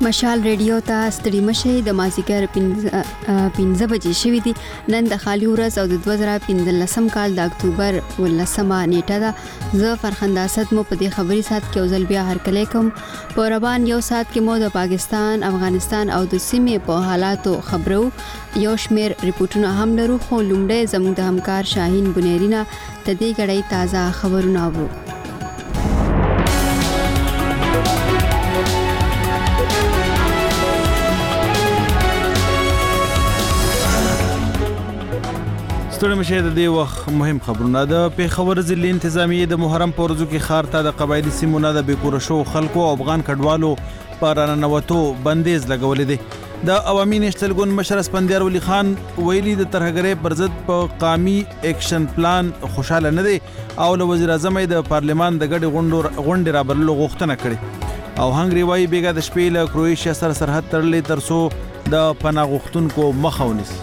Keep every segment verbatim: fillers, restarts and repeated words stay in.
مشال ریډیو ته ستړي مشي د مازیګر پنځه بجې شوې دي. نن د خالي ورځ او د دوه زره پنځلسم کال د اکتوبر ولسمه نیټه ده. زه فرخنده اسد مو په دې خبري سات کې اوزل بیا هرکلی کوم. په روان یو سات کې مو د پاکستان، افغانستان او د سیمې په حالاتو خبرو یو شمیر ریپورتونه هم لرو، خو لومړی زموږ د همکار شاهین بنيرينا د دې غړې تازه خبرونه اورو. ستړي مشه د دې وخت مهم خبرونه. د پیښور ضلع انتظامیه د محرم په ورځو کې ښار ته د قبایلی سیمو نه د بېکوره شو خلکو او افغان کډوالو په راننوتو بندیز لګولې دی. د عوامي نېشنل ګوند مشر اسپندیار ولی خان ویلي د ترهګرۍ پر ضد په قامي اکشن پلان خوشاله نه دی او له وزیر اعظم د پارلمان د ګډې غونډې رابللو غوښتنه کړې او هنګري وايي بیګا د شپې له کروئیشیا سره سرحد تړلې تر څو د پناه غوښتونکو مخه ونیسي.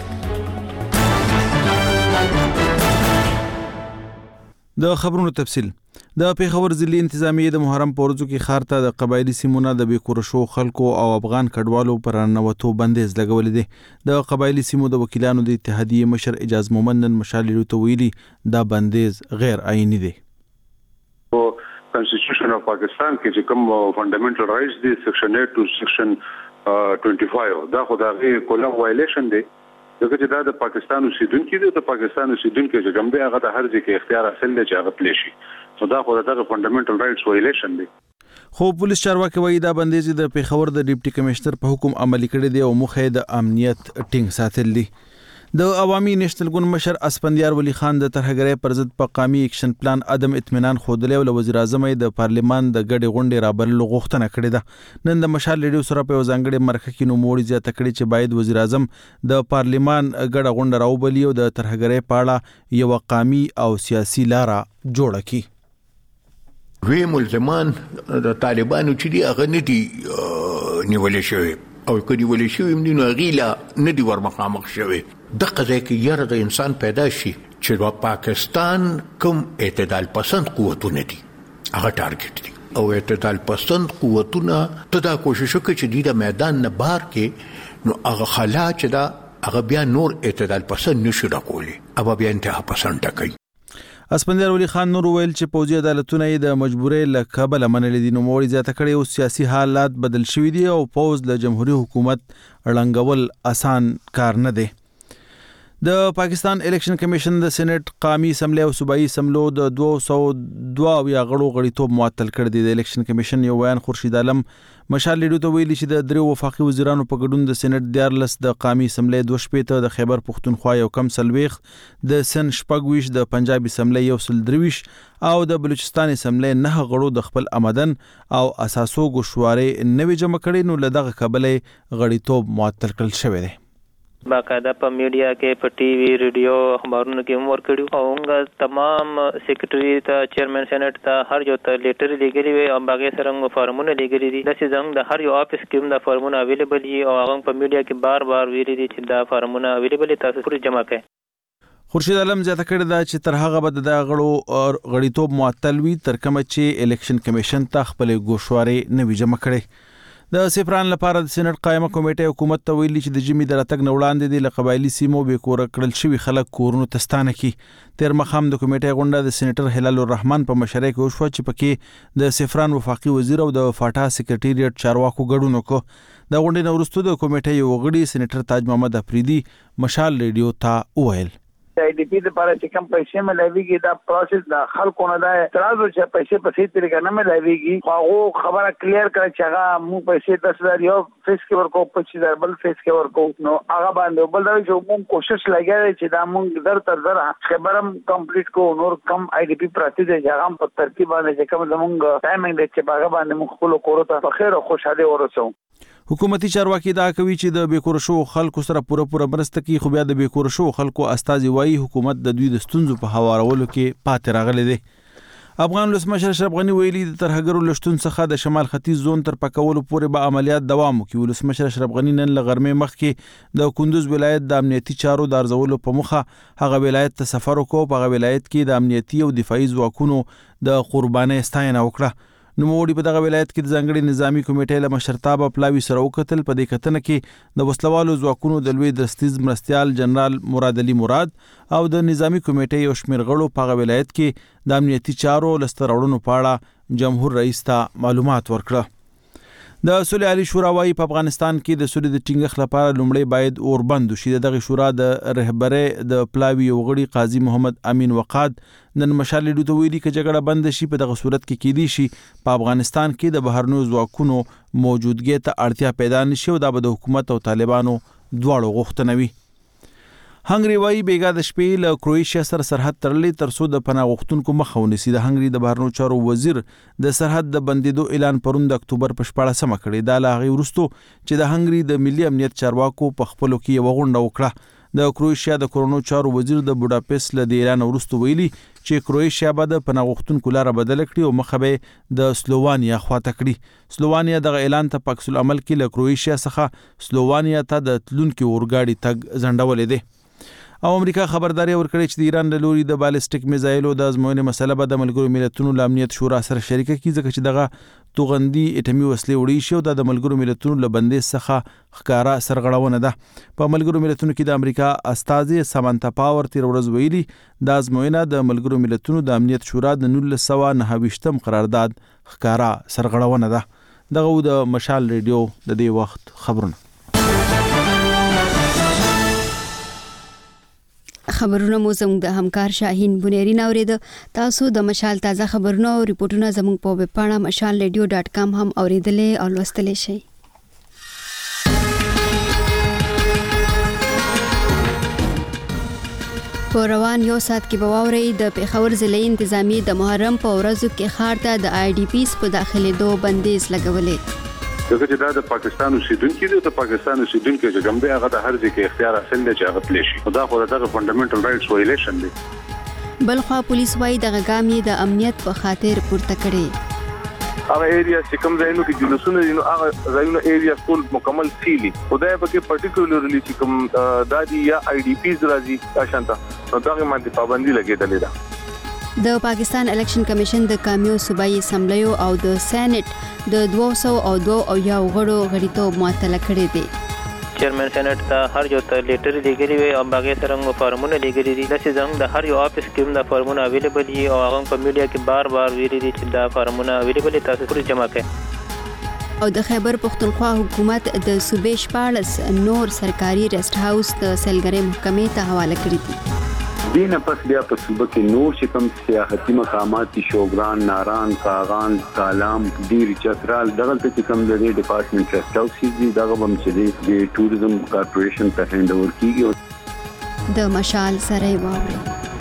د خبرونو تفصیل. د پیښور ضلع انتظامیه د محرم په ورځو کې ښار ته د قبایلی سیمو نه د بېکوره شو خلکو او افغان کډوالو پر راننوتو بندیز لګولې دی. د قبایلی سیمو د وکیلانو د اتحادیې مشر اجاز مومند نن مشال ریډیو ته ویلي دا بندیز غیر آئیني دی. کانسټیټیوشن اف پاکستان کې چې کوم فنډامنټل رائټس دي سیکشن ایټ ټو سیکشن پنځه پنځه دا خو د کولم وایلیشن دی. دغه چې دا د پاکستان اوسیدونکو دي، د پاکستان اوسیدونکو چې کوم دی هغه د هر ځای کې اختیار حاصل دی چې هغه پلی شي. نو دا خو دغه فنډامنټل رائټس وایلیشن دی. خو پولیس چارواکي وایي دا بندیز د پیښور د ډیپټي کمشنر په حکم عملي کړی دی او مخه د امنیت ټینګ ساتل دي. د عوامي نېشنل ګوند مشر اسپندیار ولی خان د ترهګرۍ پر ضد په قامي اکشن پلان عدم اطمینان خوده او وزیر اعظم د پارلمان د ګډې غونډې رابللو غوښتنه کړې ده. نن د مشال ریډیو سره په ځانګړي مرکه کې نوموړي زیاته کړې چې باید وزیر اعظم د پارلمان ګډه غونډه راوبلي او د ترهګرۍ په اړه یو قامي او سیاسي لاره جوړه کړي. وی ملزمان د طالبانو چې دی هغه نه دي نیولې شوی او کدی ولې شوی مدینه غیلا نه دی ورمخامخ شوی. د قضیه کې یره د انسان پیدا شي چې د پاکستان کوم اعتدال پسند قوتونه دي هغه ټارګټ دي او اعتدال پسند قوتونه ته دا کوشش وکړي چې د میدان نه بار کې نو هغه خلا چې دا هغه بیا نور اعتدال پسند نشي راکولي او بیا انتها پسند کوي. اسپندیار ولی خان نور ویل چې پوځي عدالتونه د مجبورۍ له کبله منلې دي. نو نوموړي زیاته کړې او سیاسي حالات بدل شوي دي او پوځ له جمهوریت حکومت ړنګول آسان کار نه دی. د پاکستان الیکشن کمیشن د سېنات قومي اسمبلی او صوبایي اسمبلو د دوه سوه دوه یا غړو غړیتوب معطل کړ دی. د الیکشن کمیشن یو بیان خورشید عالم مشال ریډیو ته ویلي چې د درې وفاقي وزیرانو په ګډون د سېنات دیارلس د قومي اسمبلی دوه شپېته د خیبر پښتونخوا یو کم څلوېښت د سن شپږ ویشت د پنجاب اسمبلی یو سل درې ویشت او د بلوچستان اسمبلی نه غړو د خپل آمدن او اساسو ګوشوارې نوې جمع کړي نو له دغه کبله غړیتوب معطل کړل شوی دی. باقاعده په میډیا کې په ټي وي ریډیو خبرونو کې هم ورکړو او موږ تمام سیکریټري ته چیرمن سېنات ته هر یو ته لیټر لګلی وي او باغې سره موږ فارمونه لګلی دي. د زموږ د هر یو افیس کې هم د فارمونه اویلیبل دي او هغه په میډیا کې بار بار ویلي دي چې دا فارمونه اویلیبل دي، تاسو پرې جمع کړئ. خورشید عالم زیاته کړې ده چې تر هغه به د غړو غړیتوب معطل وي تر کومه چې الیکشن کمیشن ته خپل ګوشوارې نوي جمع کړي. د سفران لپاره د سېنات قائمه کمیټه حکومت ته ویلي چې د جمی د راتګ نه وړاندې د قبایلی سیمو بېکوره کړل شوي خلک کورونو ته ستانه کړي. تیر مخام د کمیټې غونډه د سېنیټر هلال الرحمن په مشرۍ کې وشوه چې پکې د سفران وفاقي وزیر او د فاټا سکرټریټ چارواکو ګډون وکړ. د غونډې نه وروسته د کمیټې یو غړي سېنیټر تاج محمد افریدي مشال ریډیو ته وویل آئی ڈی پی لپاره چې کوم پیسې ملایويږي دا پروسس د خلکو نه دا اعتراض و چې پیسې په صحیح طریقه نه ملایويږي. هغه خبره کلیر کړه چې هغه مو پیسې دس هزار یو فیس کې ورکو پچیس هزار بل فیس کې ورکو. نو هغه باندې بل دا چې موږ کوشش لګیا چې دا موږ در تر در خبرم کمپلیټ کو نور کم آئی ډی پی پراتی دی چې هغه په ترتیب باندې چې کوم زموږ ټایمینګ دی چې هغه باندې موږ خپل کورو ته په خیر او خوشاله ورسو. حکومتي چارواکي دا کوي چې د بېکوره شو خلکو سره پوره پوره مرسته کوي، خو بیا د بېکوره شو خلکو استازي وایي حکومت د دوی د ستونزو په هوارولو کې پاتې راغلی دی. افغان ولسمشر اشرف غني ویلي د ترهګرو له شتون څخه د شمال ختیځ زون تر پکولو پورې به عملیات دوام وکړي. ولسمشر اشرف غني نن له غرمې مخکې د کندوز ولایت د امنیتي چارو د ارزولو په موخه هغه ولایت ته سفر وکړ. په هغه ولایت کې د امنیتي او دفاعي ځواکونو د قربانۍ ستاینه وکړه. نوموړي په دغه ولایت کې د ځانګړي نظامی کمیټې له مشرتابه پلاوي سره وکتل. په دې کتنه کې د وسلوالو ځواکونو د لوی درستیز مرستیال جنرال مراد علي مراد او د نظامی کمیټې یو شمېر غړو په هغه ولایت کې د امنیتي چارو لسته راوړنو په اړه جمهور رئیس ته معلومات ورکړه. د صلح علی شورا وايي په افغانستان کې د سولې د ټینګښت لپاره لومړی باید اوربند شي. دغه شورا د رهبرۍ د پلاوي یو غړي قاضي محمد امین وقاد نن مشال لیدو ته ویلي چې جګړه بند شي په دغه صورت کې کېدی شي په افغانستان کې د بهرنیو ځواکونو موجودګۍ ته اړتیا پیدا نشي او دا به د حکومت او طالبانو دواړو غوښتنه وي. هنګري وايي بیګا د شپې له کروئیشیا سره سرحد تړلې تر څو د پناه غوښتونکو مخه ونیسي. د هنګري د بهرنیو چارو وزیر د سرحد د بندیدو اعلان پرون د اکتوبر په شپاړسمه کړی. دا له هغې وروسته چې د هنګري د ملي امنیت چارواکو په خپلو کې یوه غونډه وکړه. د کروئیشیا د کورونو چارو وزیر د بوډاپست له د اعلان وروسته ویلي چې کروئیشیا به د پناه غوښتونکو لاره بدله کړي او مخه به د سلووانیا خواته کړي. سلووانیا دغه اعلان ته په عکس العمل کې له کروئیشیا څخه سلووانیا ته د تلونکي اورګاډي تګ ځنډولی دی. او امریکا خبرداري ورکړې چې د ایران له لوري د بالستیک میزایلو د ازموینې مسله به د ملګرو ملتونو له امنیت شورا سره شریکه کړي ځکه چې دغه توغندي اټمي وسلې وړي شي او د ملګرو ملتونو له بندیز څخه ښکارا سرغړونه ده. په ملګرو ملتونو کې د امریکا استازي سامانتا پاور تیر ورځ ویلي د ازموینه د ملګرو ملتونو د امنیت شورا د نولس سوه نهه ویشتم قرارداد ښکارا سرغړونه ده. دغه د مشال ریډیو د دې وخت خبرونه. خبرونه مو زموږ د همکار شاهین بنيرین اوریده. تاسو د مشال تازه خبرونه او ریپورتونه زموږ په ویب پاڼه مشال ریډیو ډاټ کام هم اوریدلې او لوستلې شئ. په روان یو ساعت کې به واورئ د پېښور ضلعي انتظامیې د محرم په ورځو کې ښار ته د آی ډي پیز په داخلېدو بندیز لګولې. دغه چې دا د پاکستان اوسیدونکي دي، د پاکستان اوسیدونکي چې کوم دی هغه د هر ځای کې اختیار حاصل دی چې هغه تللی شي. دا خو دغه فنډامنټل رایټس وایلیشن دی. بلخوا پولیس وايي دغه ګام یې د امنیت په خاطر پورته کړی. هغه ایریا چې کوم ځایونو کې جلوسونه دي نو هغه ځایونو ایریا ټول مکمل سیلي. خدای په کې پرټیکولرلی چې کوم دادی یا آی ډي پیز راځي آشانتا نو دغه باندې پابندي لګېدلې ده. د پاکستان الیکشن کمیشن د کامیو صوبایي اسمبلیو او د سېنات د دوه سوه او دوه اویا غړو غړیتوب معطله کړی دی. چیرمن سېنات ته هر یو ته لیټر لیږلی وي او هغې سره موږ فارمونه لیږلي دي. داسې زموږ د هر یو آفس کې هم دا فارمونه اویلیبل دي او هغه په میډیا کې بار بار ویلي دي چې دا فارمونه اویلیبل دي، تاسو پرې جمع کړئ. او د خیبر پښتونخوا حکومت د صوبې شپاړس نور سرکاري ریسټ هاوس د سیلګرۍ محکمې ته حواله کړي دي. دینه پس بیا په صوبه کې نور چې کوم سیاحتي مقامات دي، شوګران، ناران، کاغان، کالام، ډیر چترال، دغه چې کوم د ډپارټمنټ ریسټ هاوس دي دغه هم چې د ټوریزم کارپوریشن ته هند اور کیږي. د مشال سره واوري.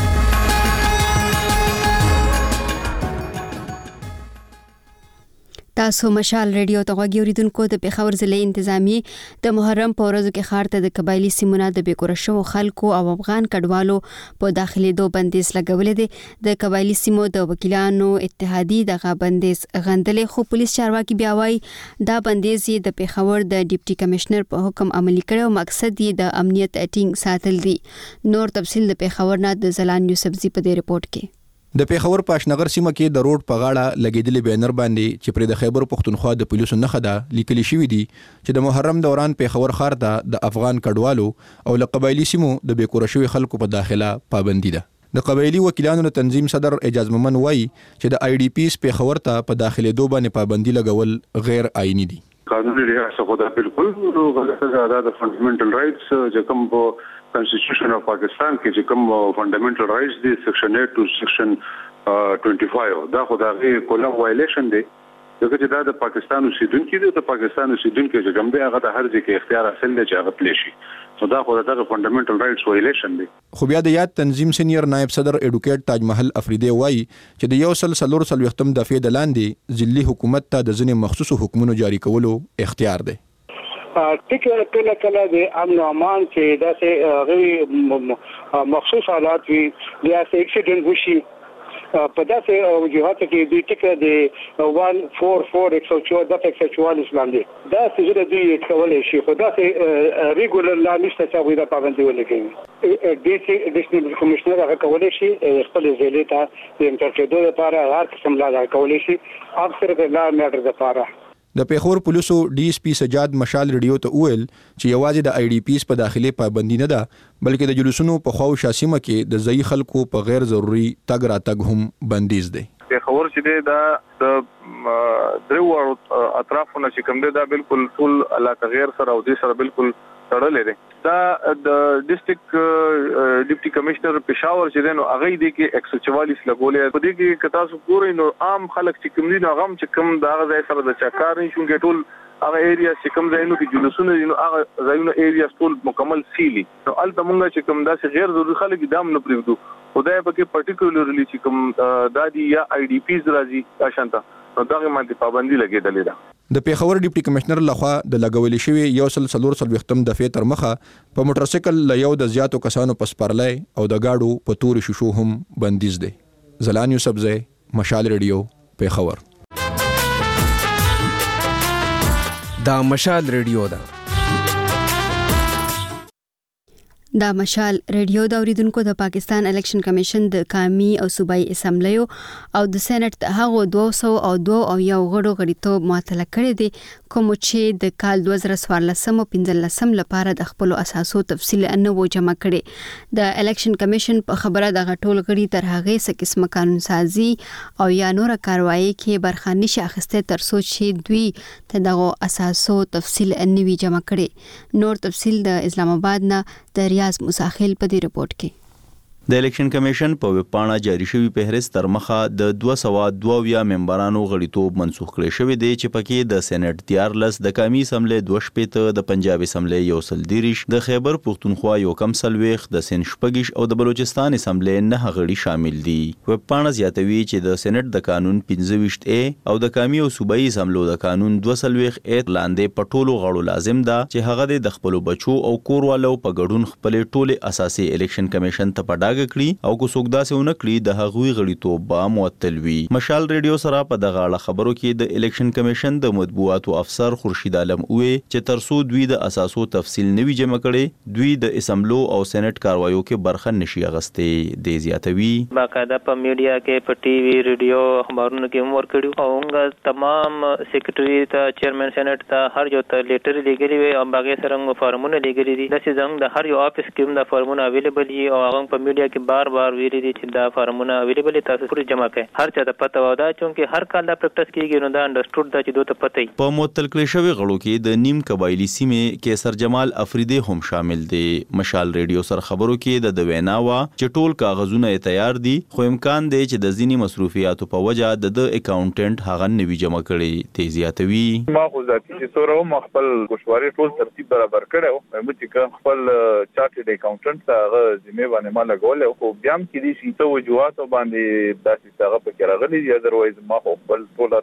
تاسو مشال ریډیو ته غوږی اوریدونکو. د پېښور ضلعي انتظامیې د محرم په ورځو کې ښار ته د قبایلي سیمونو د بې کوره شوو خلکو او افغان کډوالو په داخلېدو بندیز لګولی دی. د قبایلي سیمو د وکیلانو اتحادي دغه بندیز غندلې، خو پولیس چارواکي بیا وایي دا بندیز یې د پېښور د ډیپټي کمشنر په حکم عملي کړی او مقصد یې د امنیت ټینګ ساتل دي. نور تفصیل د پېښور نه د زلان یوسفزي په دې رپورټ کې. د پېښور په اشنغر سیمه کې د روډ په غاړه لګېدلې بینر باندې چې پر د خیبر پښتونخوا د پولیسو نښه ده لیکل شوی دی چې د محرم دوران پېښور ښار ته د افغان کډوالو او له قبایلي سیمو د بې کوره شوي خلکو په داخله پابندي ده. د قبایلي وکیلانو تنظیم صدر اعجاز مومن وایي چې د آی ډي پیز پېښور ته په داخلېدو باندې پابندي لګول غیر آئیني دي. قانوني لحاظ څخه دا بالکل غلطه ده. د فنډامنټل رایټس چې کوم په کانسټیټیوشن اف پاکستان کې چې کوم فنډامنټل رایټس دي سیکشن ایټ ټو سیکشن ټوئنټي فایو دا خو دا غي کولم وایلیشن دی. دغه چې دا د پاکستان اوسیدونکي دي، د پاکستان اوسیدونکي چې کوم دی هغه د هر ځای کې اختیار حاصل دی چې هغه تللی شي. نو دا خو دغه فنډامنټل رایټس وایلیشن دی. خو بیا د یاد تنظیم سینیئر نائب صدر ایډوکیټ تاج محل افریدی وایي چې د یو سل څلور څلوېښتم دفعې د لاندې ځلي حکومت ته د ځینې مخصوصو حکمونو جاری کولو اختیار دی. ټیکه کله کله د امن او امان چې داسې غوي مخصوص حالات وي یا چې اکسیډنټ وشي په داسې وجوهاتو کې دوی ټکه د یک چار چار یک سو چوارده یک سو چوالیس باندې دا څه دوی کولای شي خو داسې ریګولر لا نشته چې هغوی دا پابندي ولګوي. ډي سي ډیسټرکټ کمشنر هغه کولای شي خپل ضلع ته د انټر کېدو لپاره هر قسم لاره کولای شي اکثر د لا میټر لپاره. د پیښور پولیسو ډي اس پی سجاد مشال ریډیو ته وویل چې یوازې د آی ډي پیز په داخلي پابندي نه ده بلکې د جلوسونو په خواو شاسیمه کې د ځایي خلکو په غیر ضروري تګ راتګ هم بندیز دی. پیښور چې دی دا د درو اطرافونه چې کوم دی دا بالکل ټول علاقه غیر سره او دې سره بالکل تړلې دی. دا د ډیسټریکټ ډیپټي کمشنر پېښور چې دی نو هغه دی کې یک سو چوالیس لګولې په دې کې کتا سو ګورې نو عام خلک چې کوم دي نو هغه چې کوم دا غځای سره د چکار نه شونګې ټول هغه ایریا چې کوم ځایونو کې جلوسونه دي نو هغه ځایونو ایریا ټول مکمل سیلی نو الته مونږ چې کوم داسې غیر ضروري خلک دام نه پریږدو خدای پکې پرټیکولرلی چې کوم دادی یا آی ډي پیز راځي آشانتا نو دغه باندې پابندي لګیدلې ده. د پیښور ډیپټي کمشنر لخوا د لګولې شوی یو سل څلور څلوېښتم دفعې تر مخه په موټر سایکل له یو د زیاتو کسانو په سپرلای او د گاډو په تورو شیشو هم بندیز دی. زلان یوسفزی، مشال ریډیو، پیښور. دا مشال ریډیو ده. دا مشال ریډیو د اوریدونکو د پاکستان الیکشن کمیشن د قومي او صوبایي اسمبلیو او د سېنات هغه دوه سوه او دوه او یو غړو غړیتوب معطله کړی دی کوم چې د کال دوه زره څوارلسم او پنځلسم لپاره د خپل اساسو تفصیل نه و جمع کړي. د الیکشن کمیشن په خبره د غټول غړي تر هغه څه قسمه قانون سازي او یا نور کاروایی کې برخه نشي اخیسته تر څو چې دوی ته دغه اساسو تفصیل نه وی جمع کړي. نور تفصیل د اسلام آباد نه د ریاض مساخیل په دې رپورت کې. د الیکشن کمیشن په ویب پاڼه جاری شوی فهرست تر مخه د دوه سوه دوه اویا ممبرانو غړیتوب منسوخ کړی شوی دی چې پکې د سېنات دیارلس د قومي اسمبلی دوه شپېته د پنجاب اسمبلی یو سل دیرش د خیبر پختونخوا یو کم څلوېښت د سند شپږ او د بلوچستان اسمبلی نه غړي شامل دي. ویب پاڼه زیاتوي چې د سېنات د قانون پنځه ویشت ا او د قومي او صوبایي اسمبلو د قانون دوه څلوېښت ا لاندې په ټولو غړو لازم ده چې هغه د خپل بچو او کوروالو په ګډون خپل ټوله اساسي الیکشن کمیشن ته پډاګ کړي او کو څوک داسې ونه کړي د هغوی غړیتوب به معطل وي. مشال ریډیو سره په دغه اړه خبرو کې د الیکشن کمیشن د مطبوعاتو افسر خورشید عالم وې چې ترڅو دوی د اساسو تفصیل نوي جمع کړي دوی د اسمبلو او سېنات کاروایو کې برخه نشي اغستې. د زیاتوي باقاعده په میډیا کې په ټي وي ریډیو خبرونو کې هم ورکړي او موږ تمام سیکریټري ته چیرمن سېنات ته هر یو ته لیټر لګلي وي او باغې سره فارمونه لګلي دي د زنګ د هر یو اپس کې د فارمونه اویلیبل دي او هغه په میډیا کې بار بار ویلي دي چې دا فارمونه اویلیبل تاسو پرې جمع کړئ هر چا ته پته ودا چې هر کال دا پریکټس کیږي نو دا انډرسټوډ دا چې دوی ته پته وي. په معطل کړي شوی غړو کې د نیم قبایلی سیمې کیسر جمال افریدی هم شامل دي. مشال ریډیو سره خبرو کې د دویناوا چې ټول کاغذونه تیار دي خو امکان دی چې د ځینی مصروفیاتو په وجه د اکاونټنټ هغه نوي جمع کړي. د زیاتوي ما خو ذاتي چې سره ما خپل ګوشواري ټول ترتیب برابر کړو مې چې خپل چارټډ اکاونټنټ هغه ذمہ باندې ما لګول او بیا هم کې دي چې ته وجوهات باندې داسې څنګه په کې راغلي دي اذروایز ما خپل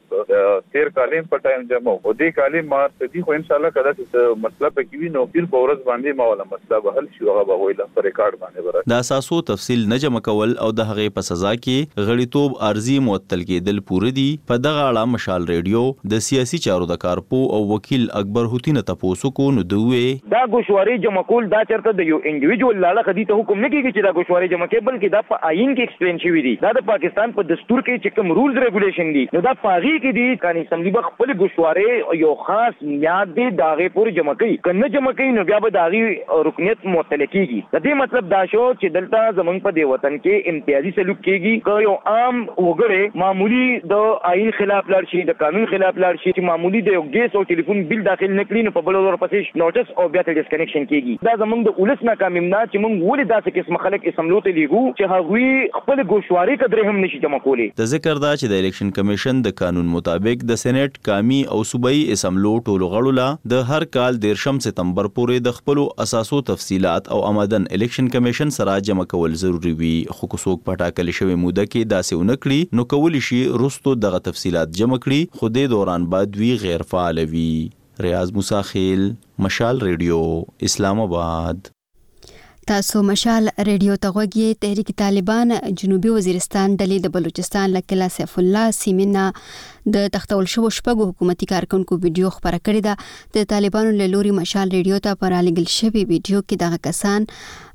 ټول تیر کالیم په ټایم جمع او دې کالیم ما ته خو ان شاء الله کدا چې مطلب کې وي نو پیر په ورځ باندې ما ولا مطلب حل شي هغه به ویل پر ریکارډ باندې ورته د اساسو تفصیل نه جمع کول او د هغه په سزا کې غړیتوب ارزي معطل کېدل پوره دي. په دغه اړه مشال ریډیو د سیاسي چارو د کارپو او وکیل اکبر هوتی نه تاسو کو نو دوی دا ګوشواري جمع کول دا چرته د یو انډیویډوال لاله خدي ته حکم نه کیږي چې دا ګوشواري جمع کې بلکې دا په آئین کې ایکسپلین شوی دی. دا د پاکستان په دستور کې چې کوم رولز ریګولیشن دي نو دا پاغي کې دي کانی اسمبلی به خپل ګوشواري یو خاص میاد دی داغه پورې جمع کوي کنه جمع کوي نو بیا به داغي رکنیت معطل کیږي. د دې مطلب دا شو چې دلته زمونږ په دی وطن کې امتیازي سلوک کیږي که یو عام وګړی معمولی د آئین خلاف لاړ شي د قانون خلاف لاړ شي چې معمولی د یو ګیس او ټلیفون بل داخل نکړي نو په بل ور پسې نوټس او بیا ته ډیسکنیکشن کیږي. دا زمونږ د ولس ناکامي نه چې موږ ولې داسې قسم خلک اسمبلو ته لیږو چې هغوی خپل ګوشواري قدرې هم نشي جمع کولی. د ذکر دا چې د الیکشن کمیشن د قانون مطابق د سېنات قومي او صوبایي اسمبلو ټولو غړو لا د هر کال دیرشم سپتمبر پورې د خپل اساسو تفصيلات او آمدن الیکشن کمیشن سره جمع کول ضروری وي. خو کوڅوک پټاکل شوی موده کې داسې ونکړي نو کولی شي رستو دغه تفصيلات جمع کړي خو د دوران بعد وی غیر فعال وي. ریاض مساخیل، مشال ریډیو، اسلام آباد. تاسو مشال ریډیو ته غوږی. تحریک طالبان جنوبي وزیرستان ډلې د بلوچستان له قلعه سیف الله سیمنا د تختول شو شپږو حکومتي کارکونکو ویډیو خبره کړې ده. د طالبانو له لوري مشال ریډیو ته پر لګل شوی ویډیو کې دغه کسان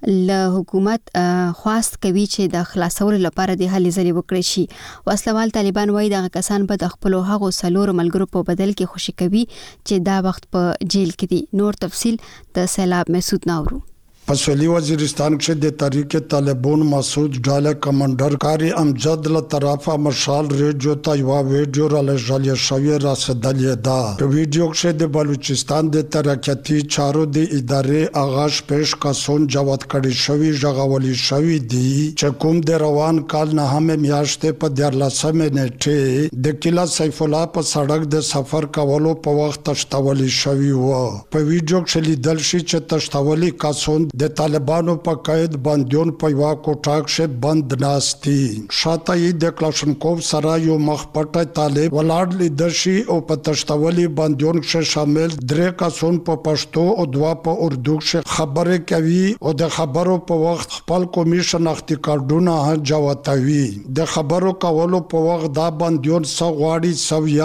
له حکومت خواست کوي چې د خلاصولو لپاره د هلې ځلې وکړي شي. وسلوال طالبان وایي دغه کسان به د خپل هغو سلور ملګرو په بدل کې خوشي کوي چې دا وخت په جیل کې دي. نور تفصیل د سیلاب مسعود ناورو. پسولی وزیرستان کې د تحریک طالبان مسعود ډاله کمانډر کاری امجد له طرفه مشال ریډیو ته یو ویډیو را لږه شوی راسدلې ده. په ویډیو کې د بلوچستان د ترقیاتي چارو د ادارې آغاز پیش کسون جواب کړی شوی ژغورل شوی دی چې کوم د روان کال نه هم میاشتې په دیارلسمه نیټه د قلعه سیف الله په سړک د سفر کولو په وخت تشتول شوی و. په ویډیو کې لیدل شي چې تشتولي کسون د طالبانو په قید بندیون په یو کوټه کې بند ناشتي. شاته یې د کلاشنکوف سره یو مخ پټه طالب ولاړ لیدل شي او په تشتولي بندیون کې شامل درې کسون په پښتو او دوا په اردو کې خبرې کوي او د خبرو په وخت خپل کمیشن اختی کارډونه جواتوي. د خبرو کولو په وخت دا بندیون سغواړي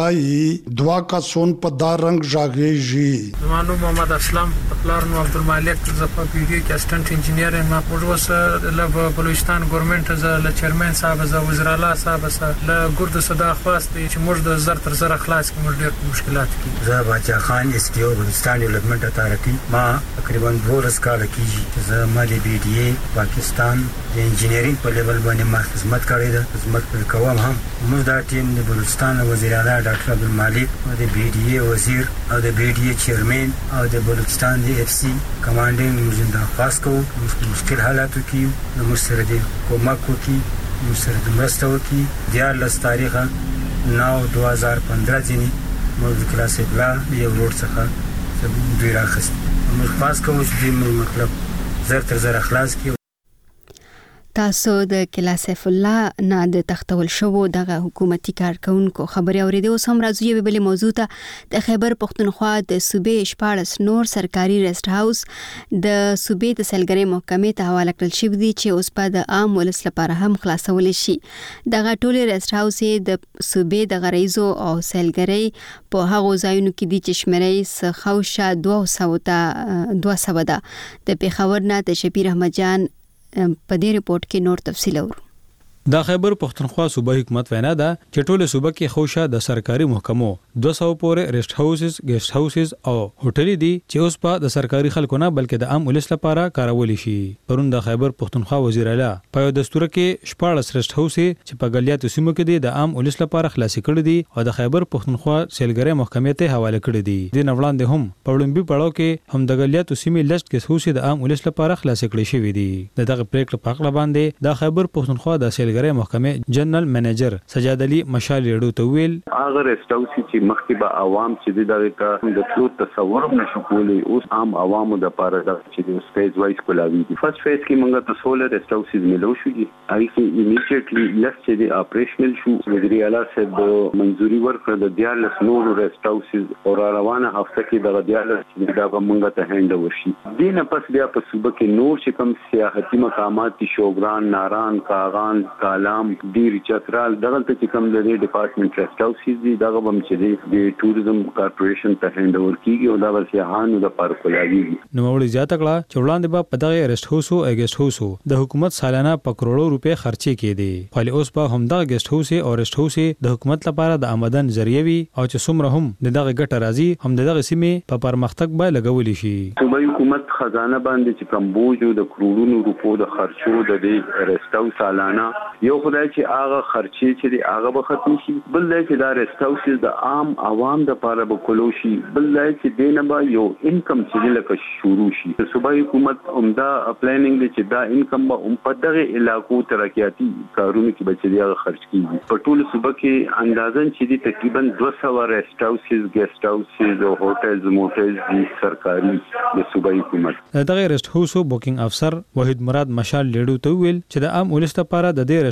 سویای دوا کسون په دا رنگ ژاغېږي. زمانو محمد اسلام پلار نو عبدالمالک زفا پیډي کې اسسټنټ انجینیر ما پروژه له بلوچستان ګورنمنت ز له چیرمن صاحب ز وزیر اعلی صاحب ز له ګرد صدا خواست چې موږ د زر تر زر خلاص کې موږ ډېر مشکلات کې زه باچا خان اس ټي او بلوچستان ډیولپمنٹ اتارټي ما تقریبا ورس کال کې زه مالي بي ډي اي پاکستان د انجینرینګ په لیول باندې ما خدمت کړې ده. خدمت پر کوم هم موږ دا ټیم د بلوچستان وزیر اعلی ډاکټر عبدالمالک او د بي ډي اي وزیر او د بي ډي اي چیرمن او د بلوچستان دی اف سی کمانډینګ موږ خاص کو مشکل حالاتو کې نو مسره دي کومک کوي مسره د مرسته وکي. دیارلس تاریخ نو دوه هزار پندرہ ځنی موږ د کلاس بلا یو روډ څخه دوی راخست. موږ خاص کوو چې مطلب زر تر زر اخلاص کی. تاسو د قلعه سیف الله نه د تختول شو دغه حکومتي کارکونکو خبري اوریدو. سم راځي یو بل موضوع ته. د خیبر پختونخوا د صوبې شپاړس نور سرکاري ریسټ هاوس د صوبې د سیلګرۍ محکمې ته حواله کړل شوی دي چې اوس په د عام ولس لپاره هم خلاصول شي. دغه ټول ریسټ هاوس د صوبې د غریزو او سیلګرۍ په هغو ځایونو کې دي چې شمیرې څخه دوه سوه ته دوه سوه ده. د پیښور نه د شبیر احمد جان په دې ریپورت کې نور تفصیل اورو. د خیبر پختونخوا صوبه حکومت وینا ده چې ټول صوبه کې خوشا د سرکاري محکمو دوه سوه پورې ریسټ هاوسز ګیسټ هاوسز او هوټل دي چې اوس په د سرکاري خلکو نه بلکې د عام ولس لپاره کارول شي. پرون د خیبر پختونخوا وزیر اعلی په دستور کې شپاړس ریسټ هاوس چې په ګلیاتو سیمو کې دي د عام ولس لپاره خلاصي کړي دي او د خیبر پختونخوا سیلګرۍ محکمې ته حواله کړي دي. د نوړاندې هم په وړاندې پړاو کې هم د ګلیاتو سیمې لست کې هاوس د عام ولس لپاره خلاصي کړي شوی دي. دغه پریکړه په خپل باندې د خیبر پختونخوا د سیلګرۍ محکمې جنرال منیجر سجاد علي مشال ریډو ته ویل هغه ریسټ هاوس چې مخکې به عوام چې دغه د ټول تصور نشو کولی اوس عام عوامو د لپاره د چې د سپیس وایس کولاوي دي. فرست فیز کې موږ ته سولر ریسټ هاوس ملو شو دي هغه کې ایمیډیټلی لس چې د اپریشنل شو وزیر اعلی صاحب منځوري ورکړه د دیارلس نور ریسټ هاوس او روانه هفته کې د دیارلس چې دا موږ ته هند ورشي. دینه پس بیا په صوبه کې نور چې کوم سیاحتي مقامات دي شوګران ناران کاغان کالام ډیر چترال دغه چې کوم د ډپارټمنټ ریسټ هاوس دي دغه هم چې د ټوریزم کارپوریشن ته هند اور کیږي او دا ورسیاهانو د پاره کولاوي. نو وړي زیاته کړه چې وړاندې به په دغه ریسټ هاوس او ګیسټ هاوس د حکومت سالانه په کروڑو روپے خرچي کړي. خو اوس په هم دغه ګیسټ هاوس او ریسټ هاوس د حکومت لپاره د آمدن ذریعہ وي او چې څومره هم دغه ګټه راځي هم دغه سیمه په پرمختګ به لګول شي. صوبایي حکومت خزانه باندې چې کوم بوج د کروڑونو روپو د خرچو د دې ریسټ هاوس سالانه یو خدای چې هغه خرچي چې هغه به ختم شي بل دی چې دا ریسټ هاوس د عام عوام د لپاره به کولو شي بل دی چې دینه به یو انکم چې لکه شروع شي. صوبایي حکومت عمده پلانینګ دی چې دا انکم به هم په دغه علاقو ترقیاتي کارونو کې به چې هغه خرچ کیږي. په ټول صوبه کې اندازن چې دی تقریبا دوه سوه ریسټ هاوسز ګیسټ هاوسز او هوټلز موټلز دي سرکاري د صوبایي حکومت. دغه ریسټ هاوس بوکینګ افسر وحید مراد مشال لیډو ته ویل چې د عام ولس لپاره د دې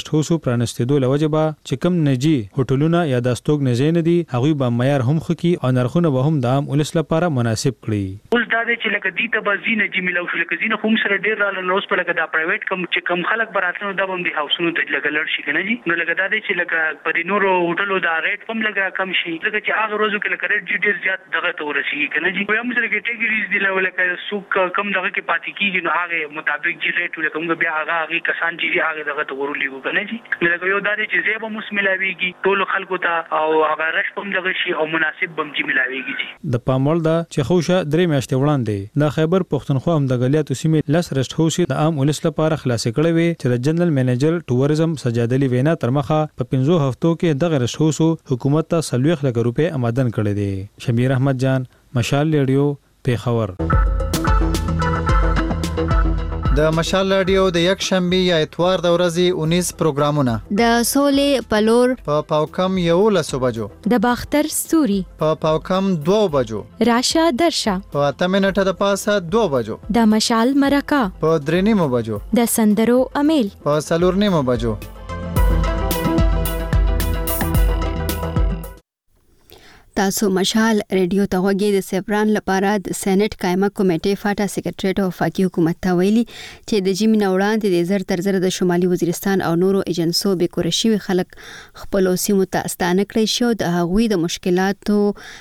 ریسټ هاوسو پرانستېدو لوجبه چې کم نجی هوټلونه یا د استوګ نجی نه دي هغوی به معیار هم خکې او نرخونه به هم د عام ولس لپاره مناسب کړي. اوس دا چې لکه دې ته به زینه جی ملو شو لکه زینه هم سره ډیر رااله نو اوس په لکه دا پرایویټ کم چې کم خلک براتنو دا هم دي هاوسونو ته لګ لړ شي کنه جی نو لکه دا چې لکه په نورو هوټلو دا ریټ هم لګا کم شي لکه چې هغه روزو کې لکه ریټ ډیر زیات دغه ته ورسیږي کنه جی هم سره کې ټیګریز دی لکه سوق کم دغه کې پاتې کیږي نو هغه مطابق جی ریټ لکه موږ بیا هغه هغه کسان چې هغه دغه ته ورولېږو کنه جی لکه یو دا چې زیبه مسملاویږي ټول خلکو ته او هغه رش هم دغه شي او مناسب بم چې ملاویږي جی د پامول دا چې خوشه درې میاشتې وړاندې د خیبر پښتونخوا هم د غلیاتو سیمې لس ریسټ هاوس د عام ولس لپاره خلاص کړي وي چې د جنرال منیجر ټوریزم سجاد علي وینا تر مخه په پنځو هفتو کې د ریسټ هاوس حکومت ته سلويخ لک روپے آمدن کړي دي. شمیر احمد جان، مشال ریډیو، پیښور. د مشال رادیو د یک شنبه یا اتوار د ورځې انیس پروګرامونه د سولې پلور په پاوکم یو لسو بجو، د باختر ستوري په پاوکم دو بجو، راشه درشه په اته منټه د پاسه دو بجو، د مشال مرکه په درې نیمو بجو، د سندرو امیل په څلور نیمو بجو. تاسو مشال ریډیو ته غوږی د سیپران لپاره د سېنات قائمه کمیټې فاټا سیکریټریټ او وفاقي حکومت ته ویلي چې د جمی نوړاندې د زر تر زر د شمالي وزیرستان او نورو ایجنسو به کورشي خلک خپل سیمو ته ستانه کړی شو د هغوی د مشکلاتو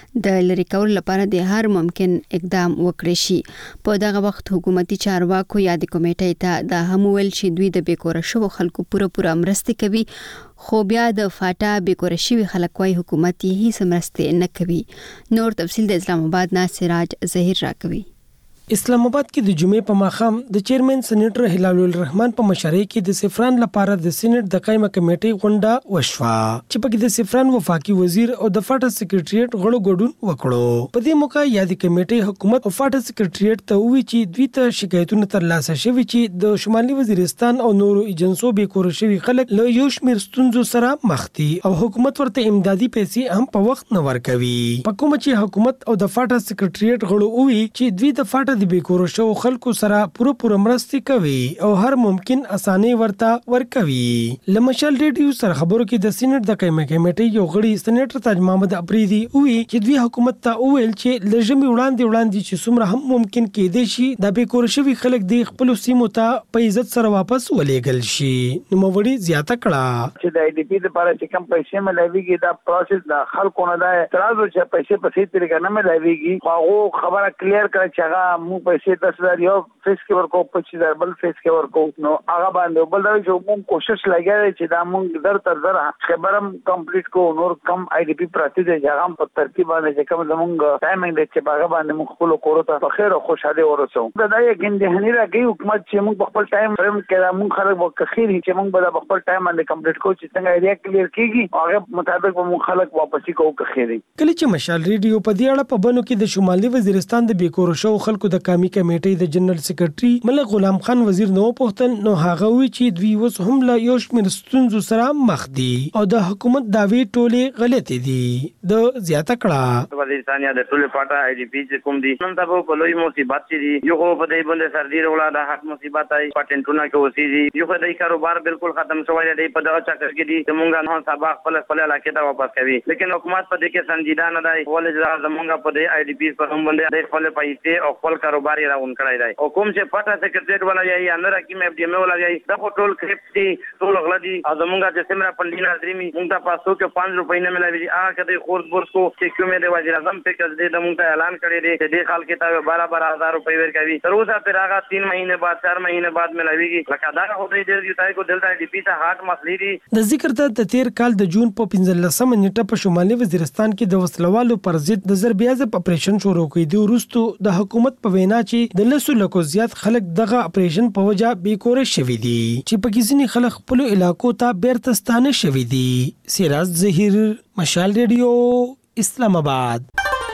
د لری کول لپاره د هر ممکن اقدام وکړي شي. په دغه وخت حکومتي چارواکو یا د کمیټې ته د هم ویل چې دوی د بیکورشو خلکو پوره پوره مرسته کوي خو بیا د فاټا بیکورشي خلک وايي حکومت یې هیڅ مرسته نه کوي. نور تفصیل د اسلام آباد نه سراج ظهیر راکوي. اسلام آباد کې د جمعې په ماښام د چیرمن سېنیټر هلال الرحمن په مشرۍ کې د سفران لپاره د سېنیټ د قائمه کمیټې غونډه وشوه چې پکې د سفران وفاقي وزیر او د فاټا سیکریټریټ غړو ګډون وکړو. په دې موقع یادې کمیټې حکومت او فاټا سیکریټریټ ته وویل چې دوی ته شکایتونه ترلاسه شوي چې د شمالي وزیرستان او نورو ایجنسو به کور شوي خلک له یو شمېر ستونزو سره مخ دي او حکومت ورته امدادي پیسې هم په وخت نه ورکوي. په کومه چې حکومت او د فاټا سیکریټریټ غړو وویل چې دوی د فاټا د بیکورو شو خلکو سره پوره پوره مرستې کوي او هر ممکن اساني ورته ورکوي. لمشال ریډیو سره خبرو کې د سېنات د قائمه کمیټې یو غړي سېنیټر تاج محمد افریدي وی چې دوی حکومت ته وویل چې لږمي وړاندې وړاندې چې څومره هم ممکن کېدې شي د بیکور شوي خلک د خپل سیمو ته په عزت سره واپس ولېږل شي. نو موري زیاته کړه چې د آی ډي پی لپاره چې کم پیسې ملایويږي دا پروسس د خلکو نه ده ترازو چې پیسې په سي طریقه نه ملایويږي هغه خبره کلیر کړه چې هغه مو پیسې دس ہزار یو فیس کې ورکو پچیس ہزار بل فیس کې ورکو نو هغه باندې بل دا چې موږ کوشش لګیا چې دا موږ در تر زره خبرم کمپلیټ کو نور کم آی ډي پی پراتی دی هغه په ترتیب باندې چې کوم زموږ ټایمینګ دی چې هغه باندې موږ خپل کورو ته په خیر او خوشاله ورسو. دا دا یو ګندهنی راګي حکومت چې موږ خپل ټایم فریم کړه موږ خلک وکخیر چې موږ به خپل ټایم باندې کمپلیټ کو چې څنګه ایریا کلیر کیږي هغه مطابق موږ خلک واپسی کوو کخیر. کله چې مشال ریډیو په دې اړه په بنو کې د شمالي وزیرستان د بیکور شو خلکو د قومي کمیټې د جنرال سیکریټري ملک غلام خان وزیر نو پوښتل نو هغه وی چې دوی اوس هم لا یو شمېر ستونزو سره مخ دي او د حکومت داوی ټولې غلطې دي. د زیاته کړه وزیرستانیا د ټول پټه آی ډي پی چې کوم دي نن تاسو په لوی مصیبت دي یو په دې باندې سردي وروړه د حق مصیبت آی پټنټونه کې اوسېږي یو د کاروبار بالکل ختم شوی دی په دغه چکر کې دي زمونږ نه سبا خپل خپل علاقې ته واپس کوي لیکن حکومت په دې کې سنجیده نه دی ولې زمونږ په دې آی ډي پی په هم باندې خپل پیسې او خپل کاروبار یې راون کړی دی او کوم چې پټه سیکریټریټ ولا یا اندر حکیم اف ډي ایم ولا یا دا ټول کریپټ دي ټول غلطي او زمونږ چې سمرا پندینا دريمي موږ ته پاسو کې پانچ روپۍ نه ملایي هغه کده خورد بورس کو چې کومه د وزیر اعظم په کې د موږ ته اعلان کړی دی چې د خال کې تا بارہ بارہ ہزار روپۍ ورکوي تر اوسه پر هغه تین مہینے بعد چار مہینے بعد ملایويږي لکه دا خو دې دې تای کو دلته ډي پی ته هارت مسلې دي. د ذکر ته د تیر کال د جون په پنځلسمه نیټه په شمالي وزیرستان کې د وسلوالو پر ضد د ضربیازه اپریشن شروع کړي دی ورستو د حکومت په وینا چې د لسو لکو زیات خلک دغه اپریشن په وجه بیکور شوي دي چې په کیسنی خلک خپل علاقو ته بیرته ستانه شوي دي. سراج ظهیر، مشال ریډیو، اسلام آباد.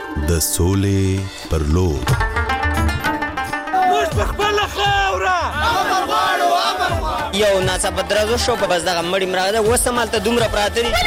د سولې پر لور موږ په خپل خاوره امر غواړو امر غواړو یو ناڅاپه درز شو په بس دغه مړی مراده وسمال ته دومره پراته دي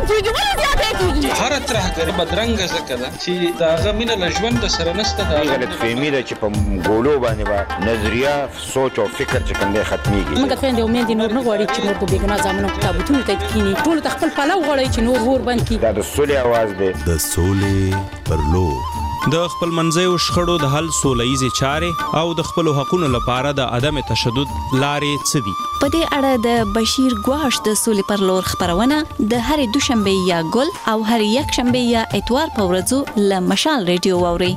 هر ترهګر بدرنګ زکه ده چې دا غمینه لژوند سره نسته دا غلط فهمي ده چې په ګولو باندې با نظریه سوچ او فکر چې کوم دی ختميږي موږ خويندې امید نور نه غواړي چې نور په بیګنا ځامنو تابوتونو ته کینی ټول خپل پلاو غواړي چې نور ور بند کی دا د سولې आवाज دی د سولې پر لور د خپل منځیو شخړو د حل سولهییزې چارې او د خپلو حقونو لپاره د عدم تشدد لارې څه دي؟ په دې اړه د بشیر ګواش د سولې پر لور خبرونه د هرې دوشنبه یا ګل او هرې یکشنبه یا اتوار په ورځو له مشال ریډیو واورئ.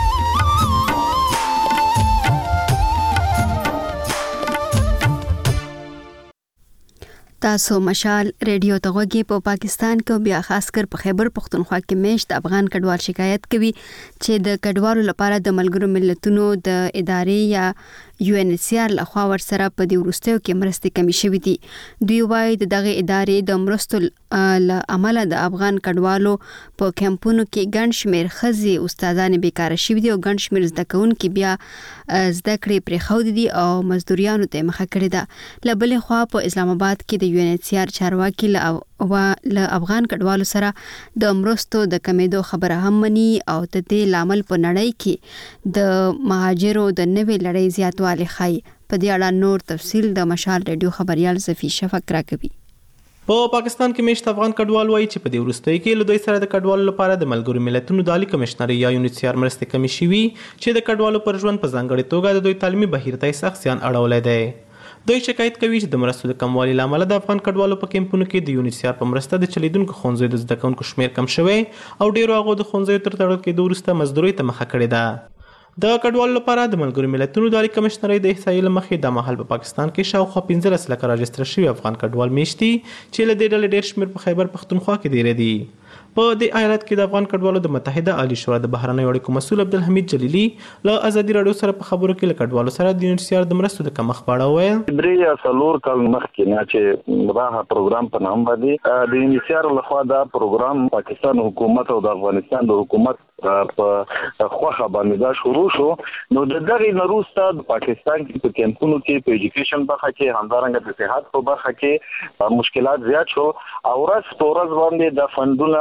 تاسو مشال ریډیو ته غوږی په پاکستان کې بیا خاص کر په خیبر پختونخوا کې میشت افغان کډوال شکایت کوي چې د کډوالو لپاره د ملګرو ملتونو د ادارې یا یو ان ایچ سی آر لخوا ورسره په دې وروستیو کې مرستې کمی شوې دي. دوی وایي د دغه ادارې د مرستو له امله د افغان کډوالو په کمپونو کې ګڼ شمېر ښځې استادانې بیکاره شوي دي او ګڼ شمېر زده کوونکي بیا زده کړې پرېښودې دي او مزدوریانو ته یې مخه کړې ده. له بلې خوا په اسلام آباد کې د یو ان ایچ سی آر چارواکي له افغان کډوالو سره د مرستو د کمیدو خبره هم مني او د دې لامل په نړۍ کې د مهاجرو د نوې لړۍ زیاتوالی ښایي. په دې اړه نور تفصیل د مشال ریډیو خبريال زفی شفق راکوي. په پاکستان کې میشت افغان کډوال وایي چې په دې وروستیو کې له دوی سره د کډوالو لپاره د ملګرو ملتونو د عالی کمشنر یا یو ان ایچ سی آر مرستې کمې شوي چې د کډوالو پر ژوند په ځانګړې توګه د دوی تعلیمي بهیر ته سخت زیان اړولی دی. دوی شکایت کوي چې د مرستو د کموالي لامل د افغان کډوالو په کمپونو کې د یو ان ایچ سی آر په مرسته د چلیدونکو ښوونځیو د زده کوونکو شمیر کم شوی او ډیرو هغو د ښوونځیو تر تړل کېدو وروسته مزدورۍ ته مخه کړې ده. د کډوالو لپاره د ملګرو ملتونو د عالی کمشنرۍ د احصایې له مخې د مهال په پاکستان کې شاوخوا پنځلس لکه راجستر شوي افغان کډوال میشتي چې له دې ډلې ډېر شمېر په خیبر پښتونخوا کې ډېر دي. په دې ایالت کې د افغان کډوالو د متحده عالی شورا د بهرنیو اړیکو مسؤل عبدالحمید جلیلی له ازادي راډیو سره په خبرو کې له کډوالو سره د یو ان ایچ سی آر د مرستو د کمښت په اړه وویل. درې یا څلور کال مخکې نه چې راهه پروګرام په نام باندې د یو ان ایچ سی آر لخوا دا پروګرام پاکستان حکومت او د افغانستان د حکومت په خوخه باندې دا شروع شو. نو د دغه نروسته د پاکستان کې په کمپونو کې په ایجوکیشن برخه کې همدارنګه د صحت په برخه کې مشکلات زیات شو او ورځ په ورځ باندې د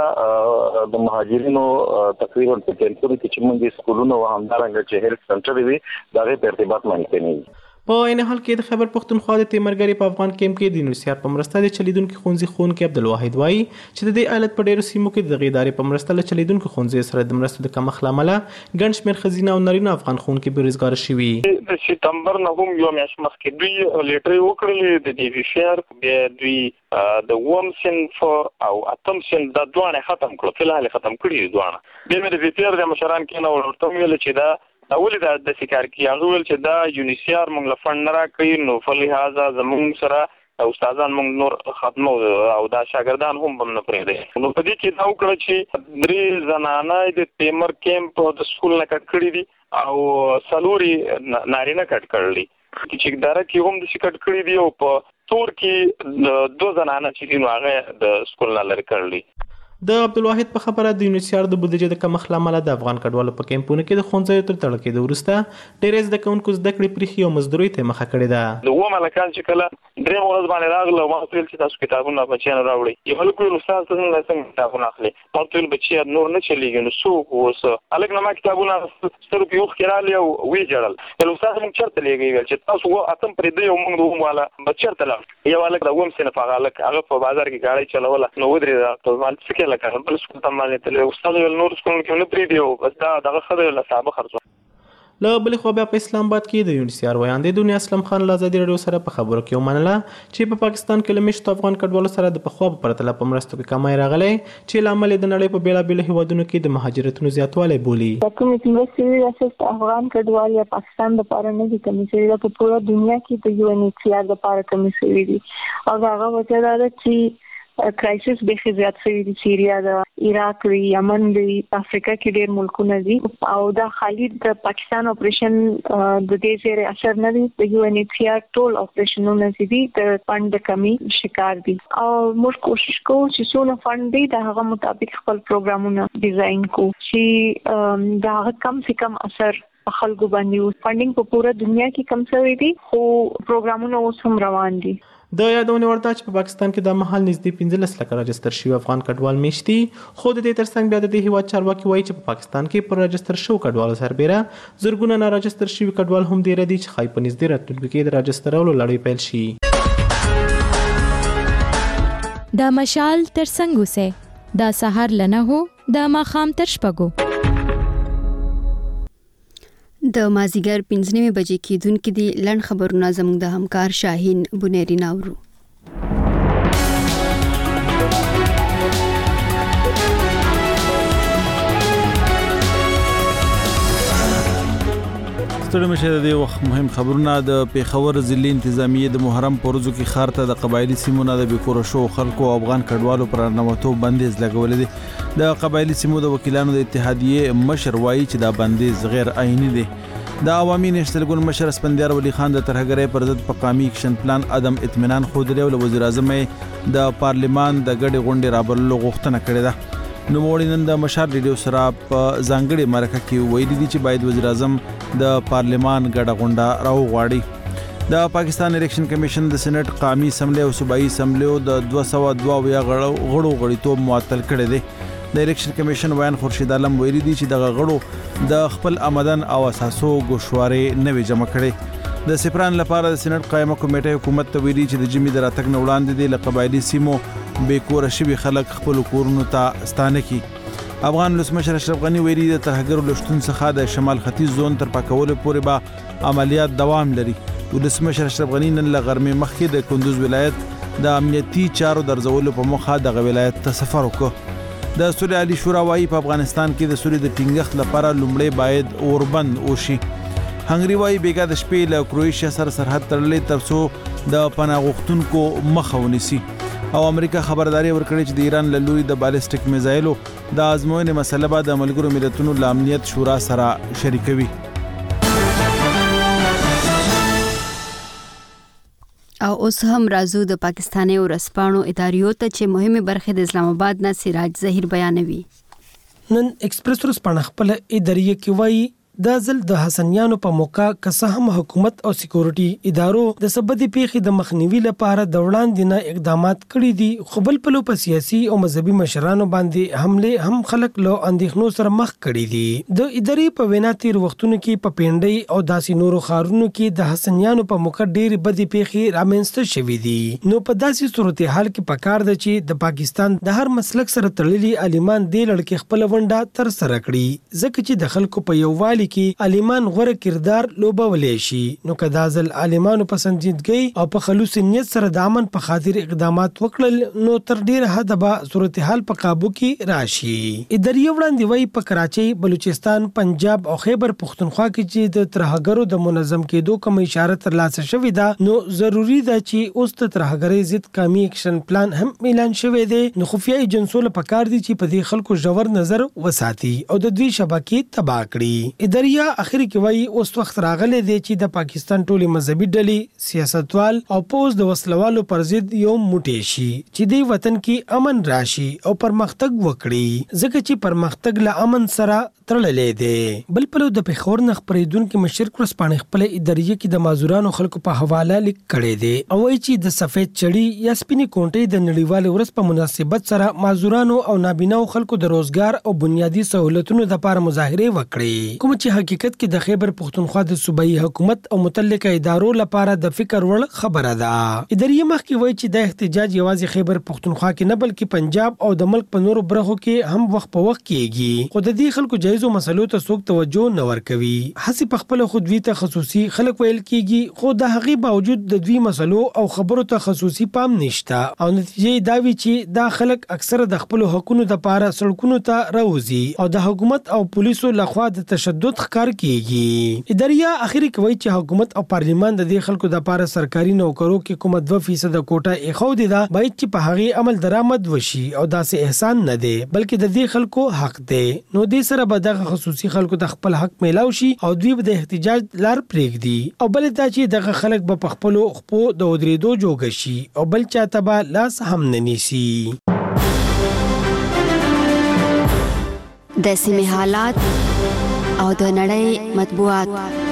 فندونه د مهاجرینو تقریبا په کمپونو کې چې موږ سکولونه او همدارنګه چې هیلث سنټر وي دغه په ارتباط باندې نه. په عین حال کې د خیبر پښتونخوا د تیمرګری په افغان کیمپ کې د یو ان ایچ سی آر په مرسته د چلیدونکو ښوونځي ښوونکي عبدالواحد وایي چې د دې ایالت په ډیرو سیمو کې د دغې ادارې په مرسته له چلیدونکو ښوونځیو سره د مرستو د کمښت له امله ګڼ شمېر ښځینه او نارینه افغان ښوونکي بېروزګاره شوي. د سپتمبر نه هم یو میاشت مخکې دوی لیټرې وکړلې د ډي وي شیر بیا دوی د اووم صنف او اتم صنف دا دواړه ختم کړو فلحال ختم کړي دي دواړه. بیا مې د وی پی آر د مشران کې نه ورته ویل چې دا اولې دا د سکار کې هغه ول چې دا یو ان ایچ سی آر موږ لفند نه راکړي نو فلهذا زموږ سره استادان موږ نور ختمو او دا شاګردان هم بم نه پرېږدي. نو په دې کې دا وکړه چې درې زنانه د تیمر کیمپ د سکول نه کټ کړي دي او سلوري نارینه کټ کړلي چې دره کې هم د کټ کړي دي او په تور کې دو زنانه چې دي نو هغه د سکول نه لري کړلي. د عبدالواحد په خبره د یو ان ایچ سی آر د بودیجې د کمښت له امله د افغان کډوالو په کیمپونو کې د ښوونځیو تر تړل کېدو وروسته ډېری زده کوونکو زده کړې پرېښي او مزدورۍ ته یې مخه کړې ده. د اووم هلکان چې کله درېیم ورځ باندې راغله ما ورته ویل چې تاسو کتابونه بچیانو راوړئ. یو هلک ویل استاد ته څنګه څنګه کتابونه اخلي؟ ما ورته ویل بچیه نور نه چلېږي نو څوک اوس هلک نه ما کتابونه سترګو کې اوښکې رالې او ویې ژړل. ویل استاد موږ چېرته لېږئ؟ ویل چې تاسو اتم پرېږدئ او موږ د اووم والا به چېرته لاړو؟ یو هلک د اووم صنف هغه هلک هغه په بازار کې ګاډۍ چلوله نو ودرېده ته ما څه کې لکه بل سکول باندې تل استاد ول نور سکول کې نه پریدي او بس دا دغه خبره له صاحب خرڅو. له بلې خوا بیا په اسلام آباد کې د یو ان ایچ سی آر ویاندې دنیا اسلم خان له ازادي راډیو سره په خبرو کې ومنله چې په پاکستان کې له میشتو افغان کډوالو سره د پخوا په پرتله په مرستو کې کمی راغلی چې له امله د نړۍ په بېلابېلو هیوادونو کې د مهاجرتونو زیاتوالی بولي. کومې مرستې اساس افغان کډوال یا پاکستان لپاره نه دي کمې شوي دا په ټوله دنیا کې د یو ان ایچ سی آر لپاره کمې شوي دي او هغه وجه دا ده چې کرایسس به زیات شوی دی. سیریا دا عراق دی یمن دی افریقا کې ډېر ملکونه دي او دا خالي د پاکستان اپریشن د دې زیره اثر نه دی. د یو ان ایچ سی آر ټول اپریشنونه چې دي د فند د کمی شکار دي او موږ کوشش کوو چې څونه فند دی د هغه مطابق خپل پروګرامونه ډیزاین کوو چې دا کم سے کم اثر په خلکو باندې فندینګ په پوره دنیا کې کم شوی دی خو پروګرامونه اوس هم روان دي. د یادونه ورته چې په پاکستان کې د مهال نږدې پنځلس لکه راجستر شوي افغان کډوال میشتي، خو د دې ترڅنګ بیا د دې هیواد چارواکي وایي چې په پاکستان کې پر راجستر شوو کډوالو سربیره زرګونه ناراجستر شوي کډوال هم ډېر دي چې ښایي په نږدې راتلونکي کې د راجسترولو لړۍ پیل شي. د مشال ترڅنګ اوسه د سحر لنه هو د ماښام تر شپږو. د مازیګر پنځه نیمې بجې کېدونکې دي. لنډ خبرونه زموږ د همکار شاهین بنيري ناورو. ستړي مشه د وخت مهم خبرونه. د پیښور ضلع انتظامیه د محرم پروزو کې خار ته د قبایلی سیمونو د بیکور شو خلکو او افغان کډوالو پر نوموتو بندیز لګولې دي. د قبایلی سیمو د وکیلانو د اتحادیه مشر وایي چې دا بندیز غیر آئینی دی. د عوامي نېشنل ګوند مشر اسفندیار ولی خان د ترهګرۍ پر ضد په قومي اکشن پلان عدم اطمینان ښودلی او له وزیر اعظم د پارلیمان د ګډې غونډې رابللو غوښتنه کړې ده. نوموړي نن د مشال ریډیو سره په ځانګړې مرکه کې ویلي دي چې باید وزیر اعظم د پارلیمان ګډه غونډه راوغواړي. د پاکستان الیکشن کمیشن د سېنات قومي اسمبلی او صوبایي اسمبلیو د دوه سوه دوه اویا غړو غړیتوب معطل کړی دی. د الیکشن کمیشن ویان خورشید عالم ویلي دي چې دغه غړو د خپل آمدن او اساسو ګوشوارې نه وي جمع کړي. د سپران لپاره د سېنات قایمه کمیټه حکومت ته ویلي چې د جمی د راتګ نه وړاندې د قبایلی سیمو بیکوره شوي خلک خپل کورونو ته ستانه کی. افغان ولسمشر اشرف غنی ویلي د ترهګرو لشتون څخه د شمال ختیځ زون تر پاکولو پورې به عملیات دوام لري. ولسمشر اشرف غنی نن له غرمې مخکې د کندوز ولایت د امنیتي چارو درځولو په موخه دغه ولایت ته سفر وکړ. د سولې عالی شورا وايي په افغانستان کې د سولې د ټینګښت لپاره لومړی باید اوربند وشي. هنګري وايي بیګا د شپې له کروشیا سره سرحد تړلې ترڅو د پناه غوښتونکو مخه ونیسي. او امریکا خبرداري ورکړې چې د ایران له لوري د بالستیک میزایلو د ازموینې مسله به د ملګرو ملتونو له امنیت شورا سره شریکوي. او اوس هم راځو د پاکستاني ورسپانو اداریو ته چې مهمه برخه د اسلام آباد نه سراج ظهیر بیانوي. نن ایکسپریس ورسپانه خپل اداریه کې وایي د ځل د حسنیانو په موقع که هم حکومت او سکیورټي ادارو د سبدي پیښې د مخنیوي لپاره د وړاندې نه اقدامات کړي دي، خو بل په لو په سیاسي او مذهبي مشرانو باندې حمله هم خلک له اندېښنو سره مخ کړي دي. د ادارې په وینا تیر وختونو کې په پینډۍ او داسې نورو ښارونو کې د حسنیانو په موقع ډېرې بدې پیښې رامنځته شوې دي. نو په داسې صورتحال کې پکار ده چې د پاکستان د هر مسلک سره تړلي عالمان دې لړ کې خپل ونډه تر سره کړي، ځکه چې د خلکو په یووالي کې عالمان غوره کردار لوبولې شي. نو کدا ځل عالمانو په سنجیدګۍ او په خلوص نیت سره د امن په خاطر اقدامات وکړل نو تر ډیر حد به صورتحال په قابو کې راشي. اداري وړاندې وای په کراچۍ، بلوچستان، پنجاب او خیبر پختونخوا کې چې د ترهګرو د منظم کېدو کوم اشاره ترلاسه شوې ده، نو ضروری ده چې اوس د ترهګرۍ ضد قومي اکشن پلان هم اعلان شوی دی. نو خفیه ایجنسو له پکار دي چې په دې خلکو ژور نظر وساتي او د دوی شبکې تباہ کړي. اداري اخر کې وایي اوس وخت راغلی دی چې د پاکستان ټولې مذهبي ډلې، سیاستوال او پوز د وسلوالو پر ضد یو موټی شي چې د وطن کې امن راشي او پرمختګ وکړي، ځکه چې پرمختګ له امن سره تړلې دی. بل په د پیښور نه خبرېدونکو مشر ورسپانه خپل ادارې کې د مازورانو خلکو په حواله لیک کړی دی او وایي چې د سفید چړی یا سپینې کونټې د نړیوال ورځ په مناسبت سره مازورانو او نابیناو خلکو د روزګار او بنیادی سہولتونو لپاره مظاهره وکړي، کوم چې حقیقت کې د خیبر پختونخوا د صوبایي حکومت او متعلقه ادارو لپاره د فکر وړ خبره ده. ادارې مخکې وایي چې د احتجاج یوازې خیبر پختونخوا کې نه بلکې پنجاب او د ملک په نورو برخو کې هم وخت په وخت کیږي، خو د دې خلکو جایزو مسلو ته څوک توجه نه ورکوي. هڅې په خپل خودوي تخصصي خلک ویل کیږي، خو د هغې باوجود د دوی مسلو او خبرو ته خصوصي پام نشته او نتیجه دا وی چې دا خلک اکثره د خپل حقوقو لپاره سړکونو ته راوځي او د حکومت او پولیسو لخوا د تشدد ښکار کیږي. اداریا اخري کوي چې حکومت او پارلیمان د دې خلکو د لپاره سرکاري نوکرو کې کومه دوه فیصد کوټه ایښودې ده، باید چې په هغې عمل درآمد وشي او داسې احسان نه دی بلکې د دې خلکو حق دی. نو دې سره به دغه خصوصي خلکو د خپل حق میلاو شي او دوی به د احتجاج لار پرېږدي او بل دا چې دغه خلک به په خپلو خپو د ودرېدو جوګه شي او بل چاته به لاس هم نه نیسي. د سیمې حالات او د نړۍ مطبوعات.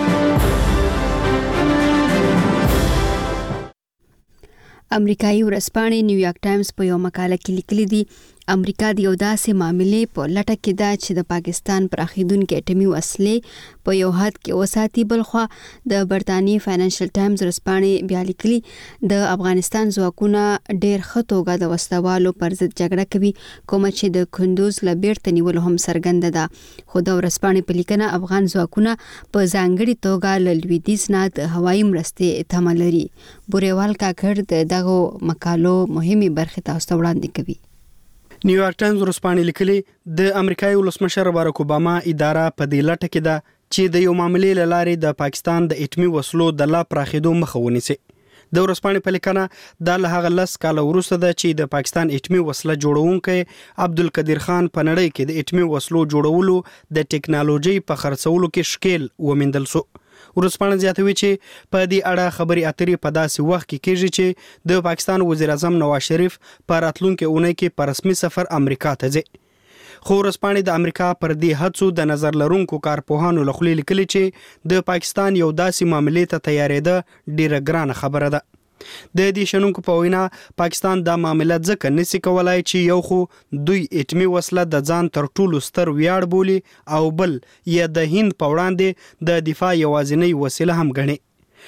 امریکایي ورځپاڼې نیویارک ټایمز په یو مقاله کې لیکلي دي امریکا د یو داسې معاملې په لټه کې ده چې د پاکستان پراخیدونکې اټومي وسلې په یو حد کې وساتي. بلخوا د برتانیې فاینانشل ټایمز ورځپاڼې بیا لیکلي د افغانستان ځواکونه ډېر ښه توګه د وسلوالو پر ضد جګړه کوي کومه چې د کندوز له بیرته نیولو هم څرګنده ده. خو د ورځپاڼې په لیکنه افغان ځواکونه په ځانګړې توګه له لویدیځ نه د هوایي مرستې تمه لري. بوریوال کاکړ د دغو مقالو مهمې برخې تاسو ته وړاندې کوي. نیویارک ټایمز ورځپاڼې لیکلي د امریکایي ولسمشر بارک اوباما اداره په دې لټه کې ده چې د یو معاملې له لارې د پاکستان د اټومي وسلو د لا پراخېدو مخه ونیسي. د ورځپاڼې په لیکنه دا له هغه لس کاله وروسته ده چې د پاکستان اټومي وسله جوړونکی عبدالقدیر خان په نړۍ کې د اټومي وسلو جوړولو د ټکنالوژي په خرڅولو کې شکیل ومندل سو. ورځپاڼه زیاتوي چې په دې اړه خبري اترې په داسې وخت کې کېږي چې د پاکستان وزیر اعظم نواز شریف په راتلونکي اونۍ کې په رسمي سفر امریکا ته ځي. خو ورځپاڼې د امریکا پر دې هڅو د نظر لرونکو کارپوهانو له خولې لیکلي چې د پاکستان یو داسې معاملې ته تیارېده ډیره ګرانه خبره ده. د دې شنونکو په وینا پاکستان دا معاملات ځکه نسی کولای چې یو خو دوی اټومي وسله د ځان تر ټولو ستر ویاړ بولي او بل یا د هند په وړاندې د دفاع یوازینی وسیله هم ګڼي.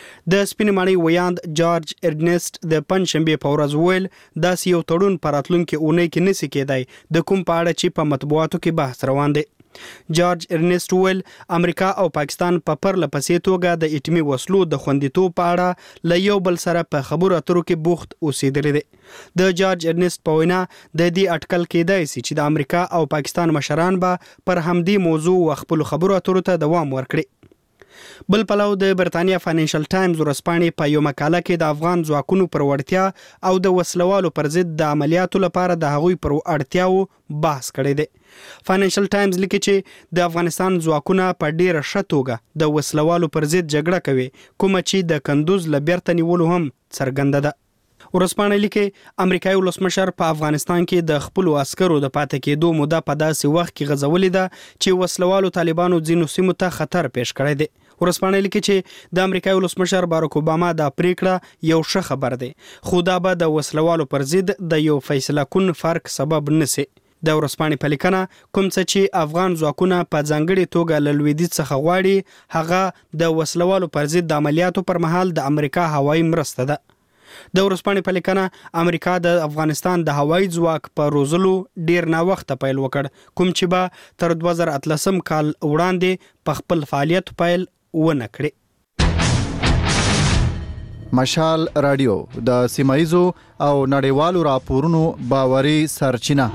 د سپین ماڼۍ ویاند جارج ارنست د پنځشنبه په ورځ ویل داسې یو تړون په راتلونکي اونۍ کې نسی کېدای د کوم په اړه چې په مطبوعاتو کې بحث روان دی. جارج ارنست ویل امریکا او پاکستان په پرله پسې توګه د اټومي وسلو د خوندیتوب په اړه له یو بل سره په خبرو اترو کې بوخت اوسېدلي دي. د جارج ارنست په وینا د دې اټکل کېدای شي چې د امریکا او پاکستان مشران به پر همدې موضوع او خپل خبرو اترو ته دوام ورکړي. بل پلو د برتانیا فاینانشل ټایمز ورځپاڼې په یو مقاله کې د افغان ځواکونو پر وړتیا او د وسلوالو پر ضد د عملیاتو لپاره د هغوی پر اړتیاو بحث کړی دی. فاینانشل ټایمز لیکي چې د افغانستان ځواکونه په ډیره ښه توګه د وسلوالو پر ضد جګړه کوي کومه چې د کندوز له بیرته نیولو هم څرګنده ده. ورځپاڼه لیکي امریکایي ولسمشر په افغانستان کې د خپل عسکرو د پاتې کېدو موده په داسې وخت کې غځولې ده چې وسلوالو طالبانو ځینو سیمو ته خطر پیښ کړی دی. ورځپاڼه لیکي چې د امریکایي ولسمشر بارک اوباما دا پریکړه یو ښه خبر دی خو دا به د وسلوالو پر ضد د یو فیصله کن فرق سبب نشي. د ورځپاڼې په لیکنه کوم څه چې افغان ځواکونه په ځانګړې توګه له لویدیځ څخه غواړي هغه د وسلوالو پر ضد د عملیاتو پر مهال د امریکا هوایي مرسته ده. د ورځپاڼې په لیکنه امریکا د افغانستان د هوایي ځواک په روزلو ډیر نا وخته پیل وکړ کوم چې به تر دوه زره اتلسم کال وړاندې په خپل فعالیت پیل ونه کړي. مشال رادیو د سیمایزو او نړیوالو راپورونو باوري سرچینه.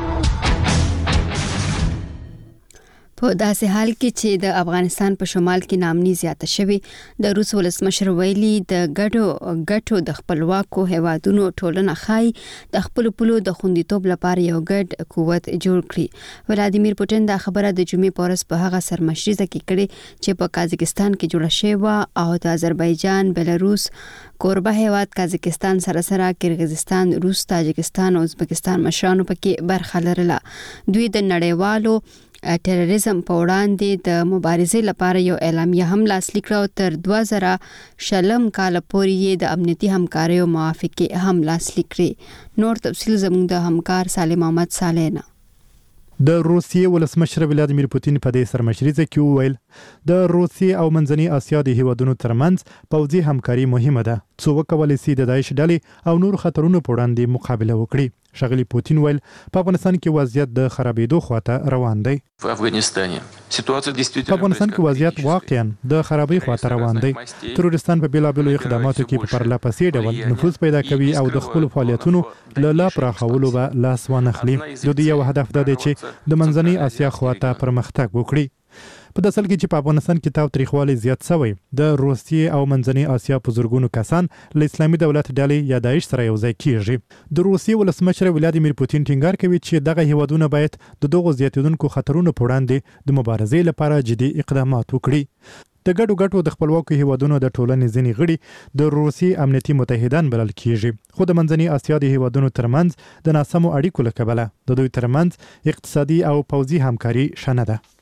په داسې حال کې چې د افغانستان په شمال کې نامني زیاته شوی د روس ولسمشر ویلي د ګډو ګټو د خپلواکو هیوادونو ټولنه خای د خپل پلو د خوندیتوب لپاره یو ګډ قوت جوړ کړي. ولادیمیر پوتین دا خبره د جمعې په ورځ په هغه سرمشریزه کې کړې چې په قازقستان کې جوړه شوې او د آذربایجان، بلاروس، کوربه هیواد قازقستان سره سره کرغیزستان، روس، تاجکستان او ازبکستان مشرانو پکې برخه لرله. دوی د نړیوالو ټیرریزم په وړاندې د مبارزې لپاره یو اعلامیه هم لاسلیک کړه او تر دوه زره شلم کال پورې د امنیتي همکاریو موافقه هم لاسلیک کړې. نور تفصیل زموږ د همکار سالم محمد صالح نه. د روسیې ولسمشر ولادیمیر پوتین په دې سرمشریزه کې وویل د روسیې او منځنۍ اسیا د هیوادونو ترمنځ پوځي همکاري مهمه ده څو وکولای شي د داعش ډلې او نور خطرونو په وړاندې مقابله وکړي. شغلی پوتین ویل په افغانستان کې وضعیت د خرابېدو خواته روان دی. په افغانستان په افغانستان کې وضعیت واقعا د خرابې خواته روان دی. تروریستان په بیلابېلو اقداماتو کې په پرله پسې ډول نفوذ پیدا کوي او د خپل فعالیتونو له لا پراخولو به لاس وانخلي. د دې یو هدف دا دی چې د منځنۍ اسیا خواته پرمختګ وکړي. په داسې حال کې چې په افغانستان کې تاوتریخوالی زیات شوی د روسیې او منځنۍ اسیا په زرګونو کسان له اسلامي دولت ډلې یا داعش سره یو ځای کیږي. د روسیې ولسمشر ولادیمیر پوتین ټینګار کوي چې دغه هیوادونه باید د دغو زیاتېدونکو خطرونو په وړاندې د مبارزې لپاره جدي اقدامات وکړي. د ګډو ګټو د خپلواکو هیوادونو د ټولنې ځینې غړي د روسیې امنیتي متحدان بلل کیږي خو د منځنۍ اسیا د هیوادونو ترمنځ د ناسمو اړیکو له کبله د دوی ترمنځ اقتصادي او پوځي همکاري شنه ده.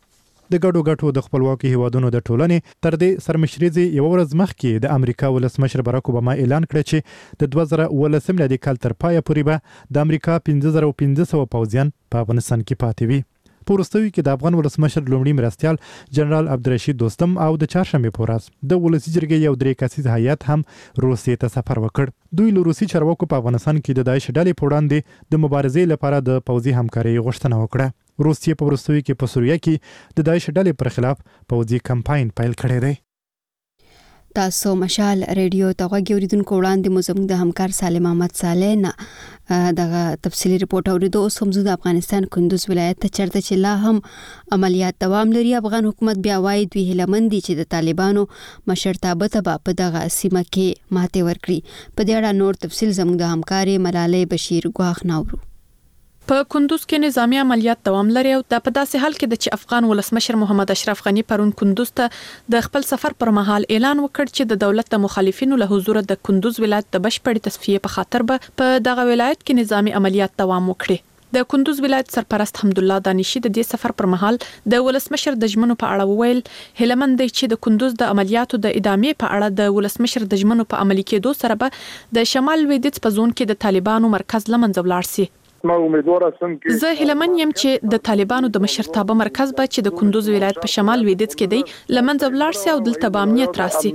د ګډو ګټو د خپلواکي هیوادونو د ټولنې تر دې سرمشريزي یو ورځ مخکې د امریکا ولسمشر باراک اوباما اعلان کړ چې د دوه زره ولسم میلادي کال تر پایه پورې به د امریکا پنځه زره پنځه سوه پوځیان په افغانستان کې پاتې وي. په وروستیو کې د افغان ولسمشر لومړي مرستیال جنرال عبدالرشید دوستم او د چهارشنبې په ورځ د ولسي جرګې یو درې کسیز هیئت هم روسیې ته سفر وکړ. دوی له روسي چارواکو په افغانستان کې د داعش ډلې په وړاندې د مبارزې لپاره د پوځي همکارۍ غوښتنه وکړه. روسیې په وروستیو کې په سوریه کې د داعش ډلې پر خلاف پوځي کمپاین پیل کړی دی. تاسو مشال ریډیو ته غوږی اوریدونکو وړاندې مو زموږ د همکار سالم احمد صالح نه دغه تفصیلی رپورټ اوریدو. اوس هم زه د افغانستان کندوز ولایت ته چرته چې لا هم عملیات دوام لري. افغان حکومت بیا وایي دوی هیله مند دي چې د طالبانو مشرتابه ته په دغه سیمه کې ماتې ورکړي. په دې اړه نور تفصیل زموږ د همکارې ملالۍ بشیر ګواخ ناورو. په کندوز کې نظامی عملیات دوام لري او د په داسې حال کې د چې افغان ولسمشر محمد اشرف غنی پرون کندوز ته د خپل سفر پر مهال اعلان وکړ چې د دولت د مخالفینو له حضور د کندوز ولایت د بشپړې تصفیه په خاطر به په دغه ولایت کې نظامی عملیات دوام وکړي. د کندوز ولایت سرپرست حمدالله دانشي د دې سفر پر مهال د ولسمشر د ژمنو په اړه وویل هیلمن دی چې د کندوز د عملیاتو د ادامې په اړه د ولسمشر د ژمنو په عملي کېدو سره به د شمال لویدیځ په زون کې د طالبانو مرکز لمنځه ولاړ سي. ما امیدواره سم کې زه هیلمن یم چې د طالبانو د مشرتابه مرکز به چې د کندوز ولایت په شمال لویدیځ کې دی لمنځه ولاړ سي او دلته به امنیت راسي.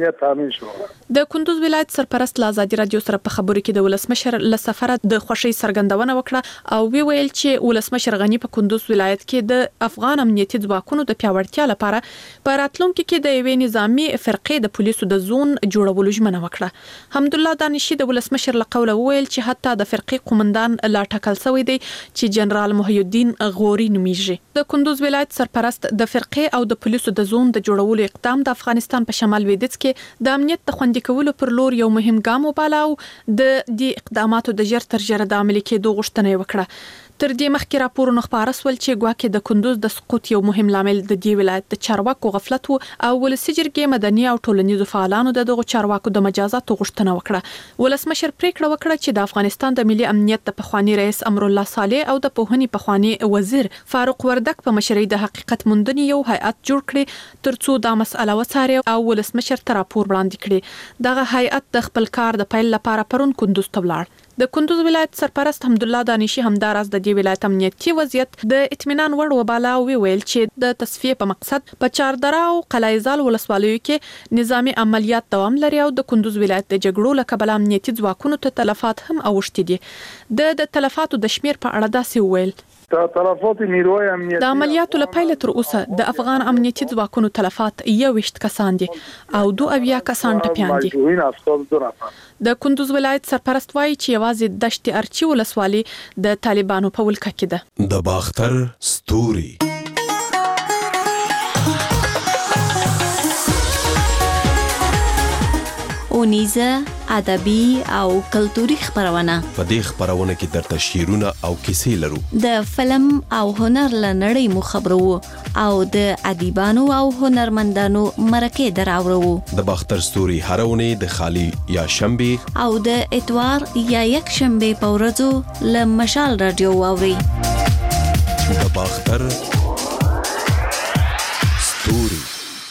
د کندوز ولایت سرپرست له ازادي رادیو سره په خبرو کې د ولسمشر له سفره د خوشي سرګندونه وکړه او وی ویل چې ولسمشر غنی په کندوز ولایت کې د افغان امنیتي ځواکونو د پیاوړتیا لپاره په راتلونکو کې د یوې نظامی فرقې د پولیسو د زون جوړولو ژمنه وکړه. حمدالله دانشي د ولسمشر له قوله ویل چې حتی د فرقې قومندان لا ټاکل شوی دی چې جنرال محی الدین غوري نومیږي. د کندوز ولایت سرپرست د فرقې او د پولیسو د زون د جوړولو اقدام د افغانستان په شمال لویدیځ کې د امنیت د خوندي کولو پر لور یو مهم ګام وباله او د دې اقداماتو د ژر تر ژره د عملي کېدو غوښتنه وکړه. تر دې مخکې راپورونه خبره سول چې ګواکې د کندوز د سقوط یو مهم لامل د دې ولایت د چارواکو غفلت او ولسي جرګې مدني او ټولنیزو فعالانو د دغو چارواکو د مجازاتو غوښتنه وکړه. ولسمشر پریکړه وکړه چې د افغانستان د ملي امنیت د پخوانی رئیس امرالله صالح او د پوهنې پخوانی وزیر فاروق وردک په مشرۍ د حقیقت موندنې یو هیئت جوړ کړي ترڅو دا مسأله وڅاري او ولسمشر ته راپور وړاندې کړي. دغه هیئت د خپل کار د پیل لپاره پرون کندوز ته ولاړ. د کندوز ولایت سرپرست حمدالله دانشي همداراز د دې ولایت امنیتي وضعیت د اطمینان وړ وباله او ویل چې د تصفیه په مقصد په چاردره او قلعه زال ولسوالیو کې نظامی عملیات دوام لري او د کندوز ولایت د جګړو له کبله امنیتي ځواکونو ته تلفات هم اوښتي دي. د د تلفاتو د شمیر په اړه داسې ویل تلفات نیروی امنیتي د عملیاتو لپاره تر اوسه د افغان امنیتي ځواکونو تلفات یو وشت کسان دي او دوه اویا کسان ټپیان دي. د کندوز ولایت سرپرست وایي چې یوازې دشت ارچی ولسوالي د طالبانو په ولکه کې ده. د باختر ستوري اونیزه ادبي او کلتوري خبرونه. په دې خبرونه کې درته شعرونه او کیسې لرو. د فلم او هنر لنړۍ مو خبرو او د ادیبانو او هنرمندانو مرکه دراورو. د باختر ستوري هرونه د خالی یا شنبه او د اتوار یا یک شنبه په ورځو ل مشال رادیو واوري. د باختر ستوري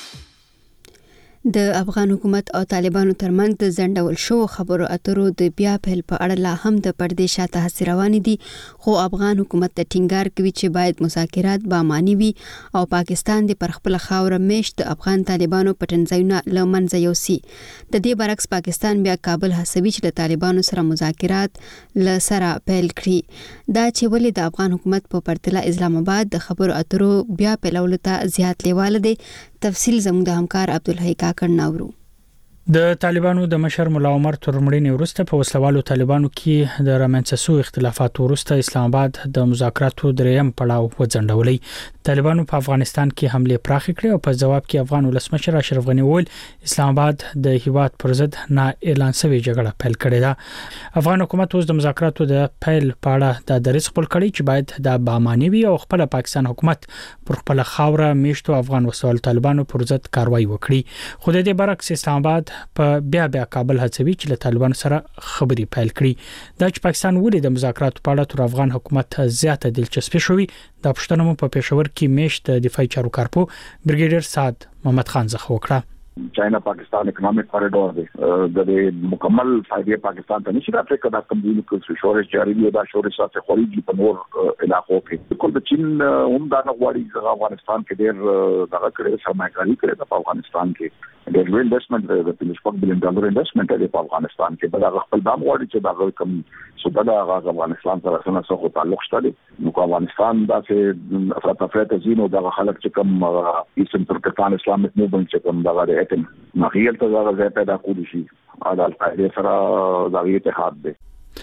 د افغان حکومت او طالبانو ترمنځ د ځنډول شو خبرو اترو د بیا پیل په اړه لا هم د پردې شاته هڅې روانې دي خو افغان حکومت ته ټینګار کوي چې باید مذاکرات باماني وي او پاکستان د پر خپل خاوره میشت د افغان طالبانو پټنځایونه له منځه یوسي. د دې برعکس پاکستان بیا کابل هڅوي چې د طالبانو سره مذاکرات له سره پیل کړي. دا چې ولې د افغان حکومت په پرتله اسلام آباد د خبرو اترو بیا پیلولو ته زیات لیواله دی. تفصیل زموږ د همکار عبدالحی کاکړ ناورو. د طالبانو د مشر مولا عمر تر مړینې وروسته په وسلوالو طالبانو کې د رامنځته شوو اختلافاتو وروسته اسلام آباد د مذاکراتو دریم پړاو وځنډولی. طالبانو په افغانستان کې حمله پراخ کړې او په جواب کې افغان ولسمشر اشرف غنی وویل اسلام آباد د هیواد پر ضد نه اعلان شوی جګړه پیل کړې ده. افغان حکومت اوس د مذاکراتو د پیل په اړه د دریځ خپل کړی چې باید د باماني وي او خپل پاکستان حکومت پر خپل خاوره میشتو افغان وسلوالو طالبانو پر ضد کاروایی وکړي. خو د دې برعکس اسلام آباد په بیا بیا کابل هڅوي چې له طالبانو سره خبري پیل کړي د پاکستان ولې د مذاکراتو په اړه تر افغان حکومت زیاته دلچسپي شوې د پښتنو په پېښور کې میشت دفاعي چارو کارپو بریګیډیر سعد محمد خان څخه وکړه چاینا پاکستان اکنامک کاریډور دی د مکمل فائدې پاکستان ته نشي راځي کدا کوم دي چې شورش جاری دی دا شورش سره خوريږي په نور علاقو کې کله چې هم دا غواړي چې افغانستان کې ډېر دغه کړي سرمایه‌کاري کړي په افغانستان کې ډېر ویل انویسټمنټ د پنځه بلین ډالر انویسټمنټ دی په افغانستان کې بل هغه خپل دام غواړي چې دا کوم سودا هغه افغانستان سره څنګه څه تعلق شته نو افغانستان دا چې افراط زینو د خلک چې کوم ایسترن ترکستان اسلامي موومنت چې کوم دغه مخیل ته زغه پیدا کولی شي عدالت دې سره د اتحاد دی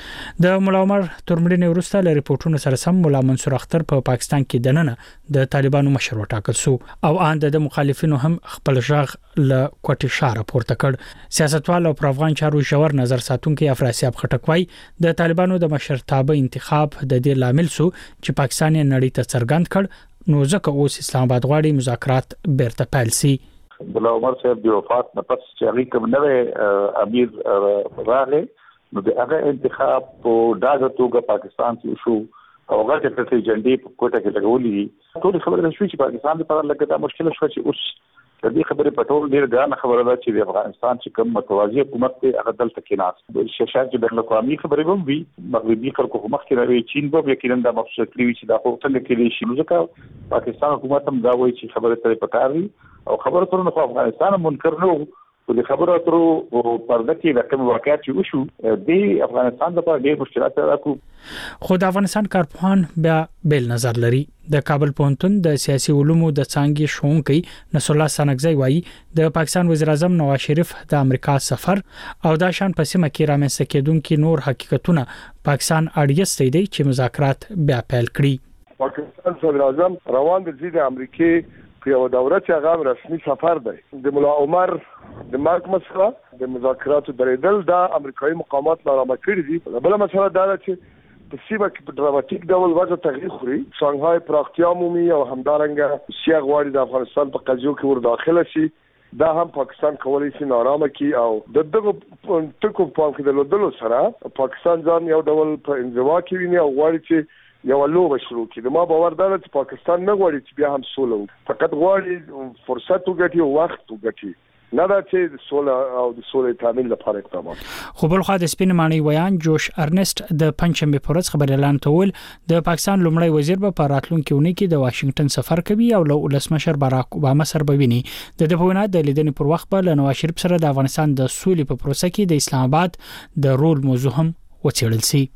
د مولا عمر ترمړینې وروسته له ریپورتونو سره سم مولا منصور اختر په پا پاکستان کې دننه د طالبانو مشر وټاکل شو او ان د مخالفینو هم خپل ژغ له کوټي شاره پورته کړ سیاستوال او پر افغان چارو ژور نظر ساتونکو افراسیاب خټکوي د طالبانو د مشرتابه انتخاب د دې لامل سو چې پاکستان یې نړۍ ته څرګند کړ نو ځکه اوس اسلام آباد غواړي مذاکرات بیرته پیل شي مولا عمر صاحب د وفات نه پس چې هغه کوم نوې امیر راغی نو د هغه انتخاب په دغه توګه پاکستان کې شو او هغه چې په جنډي په کوټه کې لګولې ټول خبره شوې چې پاکستان لپاره لکه دا مشکل شو چې اوس د دې خبرې په ټول ډیر ګرانه خبره ده چې د افغانستان چې کوم متوازی حکومت دی هغه دلته کې ناس شاشات چې بین الاقوامي خبرې هم وي مغربي خلکو مخ کې راوي چین په یقینا د مخصوص کړی چې دا په څنګه کې دي شي ځکه پاکستان حکومت هم دا وایي چې خبره ترې پکاري او خبره ترونه په افغانستان منکر نه وو د خبرو اترو پرده کې د کوم واقعیت چې وشو د افغانستان لپاره ډېر مشکلات راکړو خو د افغانستان کارپوهان بیا بیل نظر لري د کابل پوهنتون د سیاسي علومو د څانګې شونکي نصر الله سنگزی وایي د پاکستان وزیر اعظم نواز شریف د امریکا سفر او د شان په سیمه کې رامنځته کېدونکو نور حقیقتونه پاکستان اړیسته دی چې مذاکرات بیا پیل کړي پاکستان صدر اعظم روان د زید امریکای په یو دوره چې هغه رسمي سفر دی د مولا عمر د مارک مسله د مذاکراتو درېدل د امریکایي مقامات نارامه کړی دي بل مسله دا ده چې په سیمه کې په ډراماتیک ډول وضع تغییر خوري شانګهای پراختیا مومي او همدارنګه سیاغ غواړي د افغانستان په قضیو کې ور داخله شي دا هم پاکستان کولای شي نارامه کی او د دغه ټکو په کې د لودلو سره پاکستان ځان یو ډول په انزوا کې ویني او غواړي چې یو لوبه شروع کړي ما باور درته چې پاکستان نه غواړي چې بیا هم سوله فقط غواړي فرصت وګټي او وخت وګټي نه دا چې سوله او د سولې تامین لپاره اقدامات خو بل خو د سپین معنی ویان جوش ارنست د پنځمبه پورز خبر اعلان تول د پاکستان لومړی وزیر په راتلونکو ونې کې د واشنگټن سفر کوي او له ولسمشر باراک اوباما سره بویني د دې په وینا د لیدنې پر وخت په نواز شریف سره د افغانستان د سولې په پروسه کې د اسلام آباد د رول موضوع هم وڅېړل شي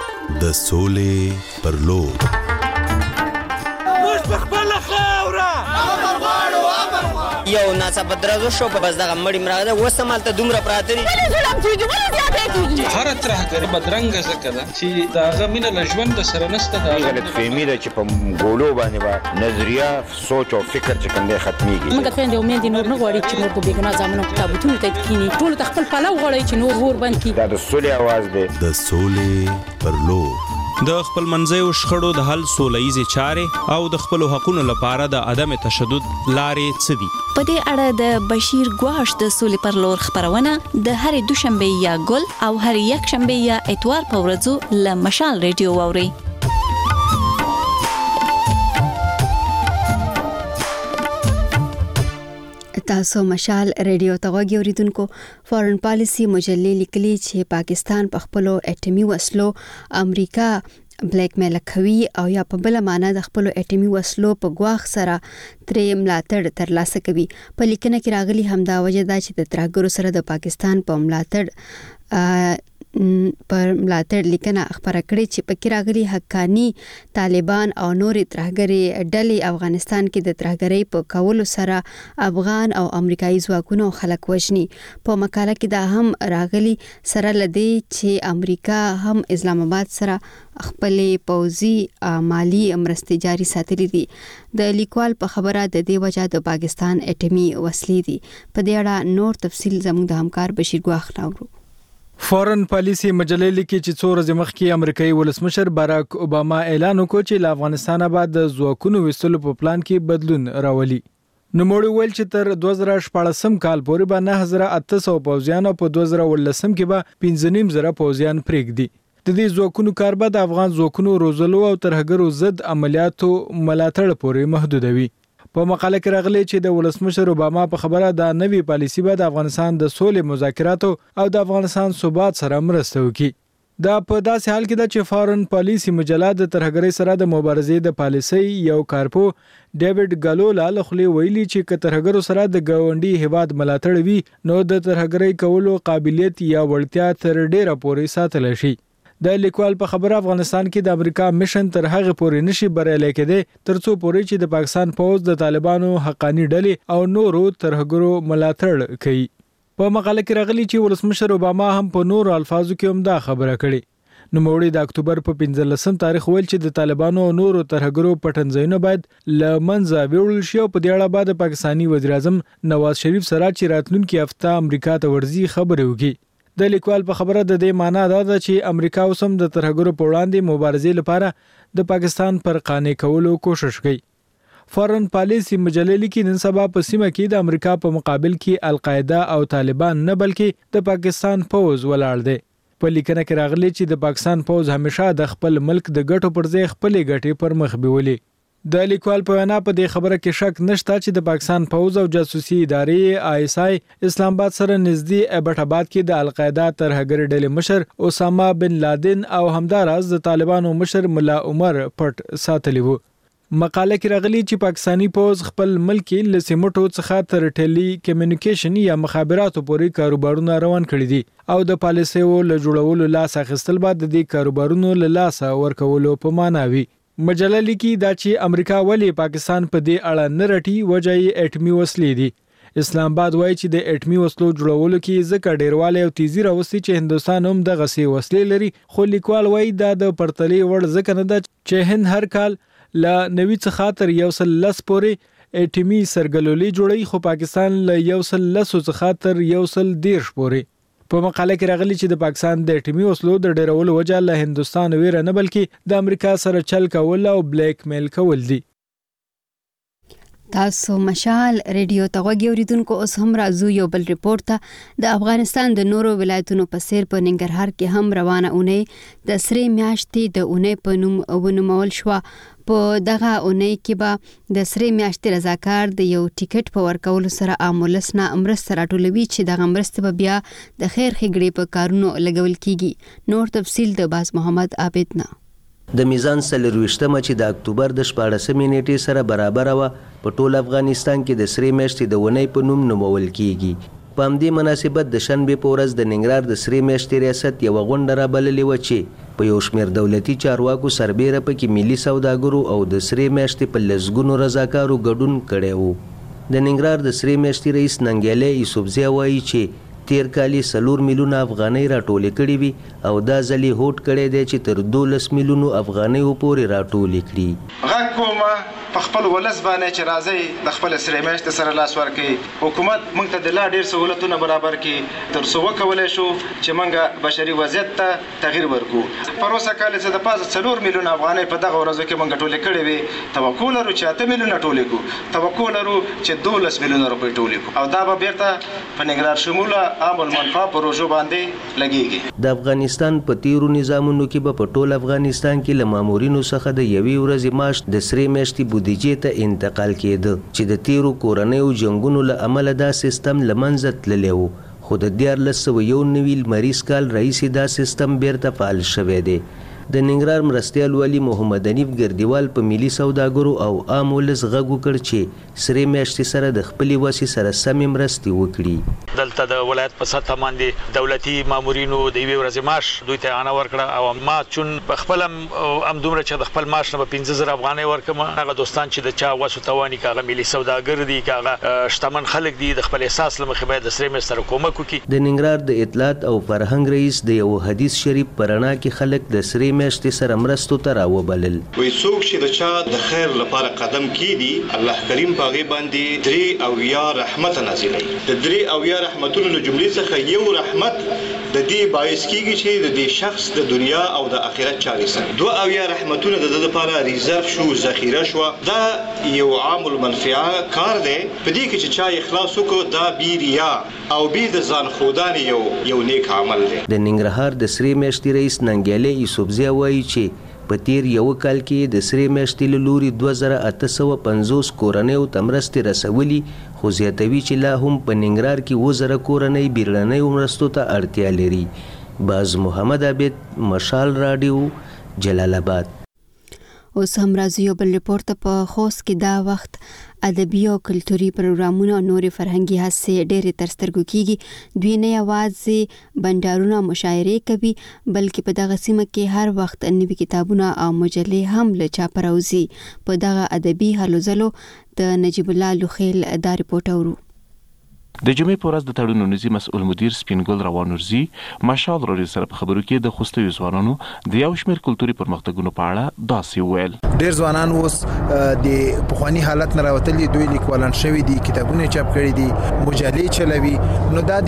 د سولې پر لور موږ په خپل خاوره یو ناڅاپه درازو شو په بس دغه مړی مراغه وسمال ته دومره پراته دي ولې ظلم کیږي ولې زیاته کیږي هر ترهګر بدرنګ زکه ده چې داغه مینه لژوند سره نسته دا غلط فهمي ده چې په ګولو باندې با نظریه سوچ او فکر چې کوم دی ختميږي موږ خويندې امید نور نه غواړي چې نور په بیګنا ځامنو کتابونه ته کینی ټول تخپل پلاو غواړي چې نور ور بند کی دا د سولې आवाज دی د سولې پر لور د خپل منځیو شخړو د حل سوله‌ایزې چارې او د خپل حقوقو لپاره د عدم تشدد لارې څه دي په دې اړه د بشیر ګواش د سولې پر لور خبرونه د هرې دوشنبه یا ګل او هرې یک شنبه یا اتوار په ورځو له مشال ریډیو واوري تاسو مشال ریډیو ته غوږی اوریدونکو فورن پالیسی مجلې لیکلي چې پاکستان په خپل اټومي وسلو امریکا بلیک میل کوي او یا په بل معنا د خپل اټومي وسلو په غواخ سره ترې ملاتړ ترلاسه کوي په لیکنه کې راغلي همدا وجه ده چې د ترهګرو سره د پاکستان په ملاتړ پر ملاتړ لیکنه خبره کړې چې پکې راغلي حقانی طالبان او نورې ترهګري ډلې افغانستان کې د ترهګرۍ په کولو سره افغان او امریکایي ځواکونو خلک وژني په مقاله کې دا هم راغلي سره لدی چې امریکا هم اسلام آباد سره خپل پوځي مالی مرستې جاري ساتلې دي د لیکوال په خبره د دې وجه د پاکستان اټومي وسلې دي په دې اړه نور تفصیل زموږ د همکار بشیر ګواخ ناورو فورن پالیسی مجلې لیکي چې څو ورځې مخکې امریکایي ولسمشر باراک اوباما اعلان وکړ چې له افغانستانه بعد د ځواکونو وستلو په پلان کې بدلون راولي نوموړي ویل چې تر دوه زره شپاړسم کال پورې به نه هزار اته سوه پوځیان او په دوه زره ولسم کې به پنځه نیم زره پوځیان پرېږدي. د دې ځواکونو کار به د افغان ځواکونو روزلو او ترهګرو ضد عملیاتو ملاتړ پورې محدودوي. په مقاله کې راغلي چې د ولسمشر اوباما په خبره د نوې پالیسي به د افغانستان د سولې مذاکراتو او د افغانستان ثبات سره مرسته وکړي. دا په داسې حال کې ده چې فارن پالیسي مجله د ترهګرۍ سره د مبارزې د پالیسۍ یو کارپو ډیوډ ګالولا له خولې ویلي چې که ترهګرو سره د ګاونډي هیواد ملاتړ وي نو د ترهګرۍ کولو قابلیت یا وړتیا تر ډیره پورې ساتل شي. د لیکوال په خبره افغانستان کې د امریکا میشن تر هغه پورې نشي بریالی کېدی ترڅو پورې چې د پاکستان پوځ د طالبانو حقانی ډلې او نورو ترهګرو ملاتړ کوي. په مقاله کې راغلي چې ولسمشر اوباما هم په نورو الفاظو کې هم دا خبره کړې. نوموړي د اکتوبر په پنځلسم تاریخ ویل چې د طالبانو او نورو ترهګرو پټنځایونه باید له منځه ویوړل شي او په دې اړه به د پاکستاني وزیر اعظم نواز شریف سره چې راتلونکي هفته امریکا ته ورځي خبرې وکړي. د لیکوال په خبره د دې معنی دا ده چې امریکا اوس هم د ترهګرو په وړاندې مبارزې لپاره د پاکستان پر قانع کولو کوشش کوي. فارن پالیسي مجله لیکي نن سبا په سیمه کې د امریکا په مقابل کې القاعده او طالبان نه بلکې د پاکستان پوځ ولاړ دی. په لیکنه کې راغلي چې د پاکستان پوځ همیشه د خپل ملک د ګټو پر ځای خپلې ګټې پر مخ بیولې. د لیکوال په وینا په دې خبره کې شک نشته چې د پاکستان پوځ او جاسوسي ادارې آی اس آی اسلام آباد سره نږدې ایبټ آباد کې د القاعده ترهګر ډلې مشر اسامه بن لادن او همداراز د طالبانو مشر ملا عمر پټ ساتلی وو. مقاله کې راغلي چې پاکستانی پوځ خپل ملک له سیمټو څخه تر ټیلی کمیونیکیشن یا مخابراتو پورې کاروبارونه روان کړي دي او د پالیسیو له جوړولو لاس اخیستل بعد د دې کاروبارونو له لاس ورکولو په معنا وي. مجله لیکي دا چې امریکا ولی پاکستان په دې اړه نه رټي وجه یې اټمي وسلې دي. اسلام آباد وایي چې د اټمي وسلو جوړولو کې ځکه ډیروالی او تیزی راوستي چې هندستان هم دغه سي وسلې لري خو لیکوال وایي دا د پرتلې وړ ځکه نه ده چې هند هر کال له نوي څخه تر یو سل لس پورې اټمي سرګلولي جوړي خو پاکستان له یو سل لس څخه تر یو سل دیرش پورې. په مقاله کې راغلي چې د پاکستان د اټمي وسلو د ډیرولو وجه له هندستان ویره نه بلکې د امریکا سره چل کول او بلیک میل کول دي. تاسو مشال ریډیو ته غوږی اوریدونکو اوس هم راځو یو بل ریپورت ته. د افغانستان د نورو ولایتونو په څیر په ننګرهار کې هم روانه اونۍ د سرې میاشتې د اونۍ په نوم ونومول شوه. په دغه اونۍ کې به د سرې میاشتې رضاکار د یو ټیکټ په ورکولو سره عام ولس نه مرسته راټولوي چې دغه مرسته به بیا د خیر ښېګړې په کارونو لګول کیږي. نور تفصیل د باز محمد عابد نه. د میزان څلرویشتمه چې د اکتوبر د شپاړسمې نیټې سره برابره وه په ټول افغانستان کې د سرې میاشتې د اونۍ په نوم نومول کیږي. په همدې مناسبت د شنبې په ورځ د ننګرهار د سرې میاشتې ریاست یوه غونډه رابللې وه چې په یو شمېر دولتي چارواکو سربیره پکې ملي سوداګرو او د سرې میاشتې په لسګونو رضاکارو ګډون کړی و. د ننګرهار د سرې میاشتې رئیس ننګیالی یوسفزی وایي چې تیر کال سلور میلیونه افغانۍ راټولې کړې وي او دا ځل یې هوډ کړی دی چې تر دولس میلیونو افغانیو پورې راټولې کړي. غږ کومه په خپل ولس باندې چې راځي د خپل سرې میاشتې سره لاس ورکړي. حکومت موږ ته د لا ډېر سهولتونه برابر کړي تر څو وکولی شو چې موږ بشري وضعیت ته تغییر ورکړو. پروسه کال چې د پاسه څلور میلیونه افغانۍ په دغه ورځو کې موږ ټولې کړې وي. توقع لرو چې اته میلیونه ټولې کړو. توقع لرو چې دولس میلیونه روپۍ ټولې کړو او دا به بیرته په ننګرهار شموله عام المنفعه پروژو باندې لګیږي. د افغانستان په تیرو نظامونو کې به په ټول افغانستان کې له مامورینو څخه د یوې ورځې معاش د سرې میاشتې بودیجې ته انتقال کېده چې د تیرو کورنیو جنګونو له امله دا سیستم له منځه تللی و خو د دیارلس سوه یو نوي لمریز کال راهیسې دا سیستم بیرته فعال شوی دی. د ننګرهار مرستیال والي محمد حنیف ګردیوال په ملي سوداګرو او عام ولس غږ وکړ چې سرې میاشتې سره د خپلې وسې سره سمې مرستې وکړي. دلته د ولایت په سطح باندې دولتي مامورینو د یوې ورځې معاش دوی ته اعانه ورکړه او ما چون په خپل همدومره چې د خپل معاش نه به پنځه زره افغانۍ ورکړم. هغه دوستان چې د چا وس و توان یې که هغه ملي سوداګر دي که هغه شتمن خلک دي د خپل احساس له مخې باید د سرې میاشتې سره کومک وکړي. د ننګرهار د اطلاعات او فرهنګ رئیس د یو حدیث شریف په رڼا کې خلک د سرې میاشتې سره مرستو ته راوبلل. وای څوک چې د چا د خیر لپاره قدم کیږي الله کریم پاغي باندې درې او یا رحمت نازلای. د درې او یا رحمتونو له جملې څخه یو رحمت د دې باعث کیږي چې د دې شخص د دنیا او د آخرت چارې سره دوه او یا رحمتونه د د لپاره ریزرف شو ذخیره شو. دا یو عام المنفعه کار دی په دې کې چې چا اخلاص وکړو دا بیریا او بي د ځان خودان یو یو نیک عمل دی. د ننګرهار د سری میاشتې رئیس ننګیالي یوسفزی وایي چې په تیر یو کال کې د سری میاشتې له لوري دوه زره اته سوه پنځوس کورنیو ته مرستې رسولي، خو زیاتوي چې لا هم په ننګرهار کې اووه زره کورنۍ بیړنیو مرستو ته اړتیا لري. باز محمد عابد، مشال رادیو، جلال آباد. اوس هم راځي یو بل ریپورت ته. په خوست کې دا وخت ادبي او کلتوري پروګرامونه او نورې فرهنګي هڅې ډېرې تر سترګو کیږي. دوی نه یوازې بنډارونه مشاعرې کوي بلکې په دغه سیمه کې هر وخت نوي کتابونه او مجلې هم له چاپه راوځي. په دغه ادبي هلو ځلو د نجیب الله لوخیل دا ریپورت اورو. د جمعې په ورځ د تړون نوزي مسؤل مدیر سپینګل روانورزي مشال روري سره په خبرو کې د خوستوي ځوانانو د یو شمېر کلتوري پرمختګونو په اړه داسې وویل. ډېر ځوانان اوس د پخواني حالت نه راوتلي، دوی لیکوالان شوي دي، کتابونه چاپ کړي دي، مجلې چلوي. نو دا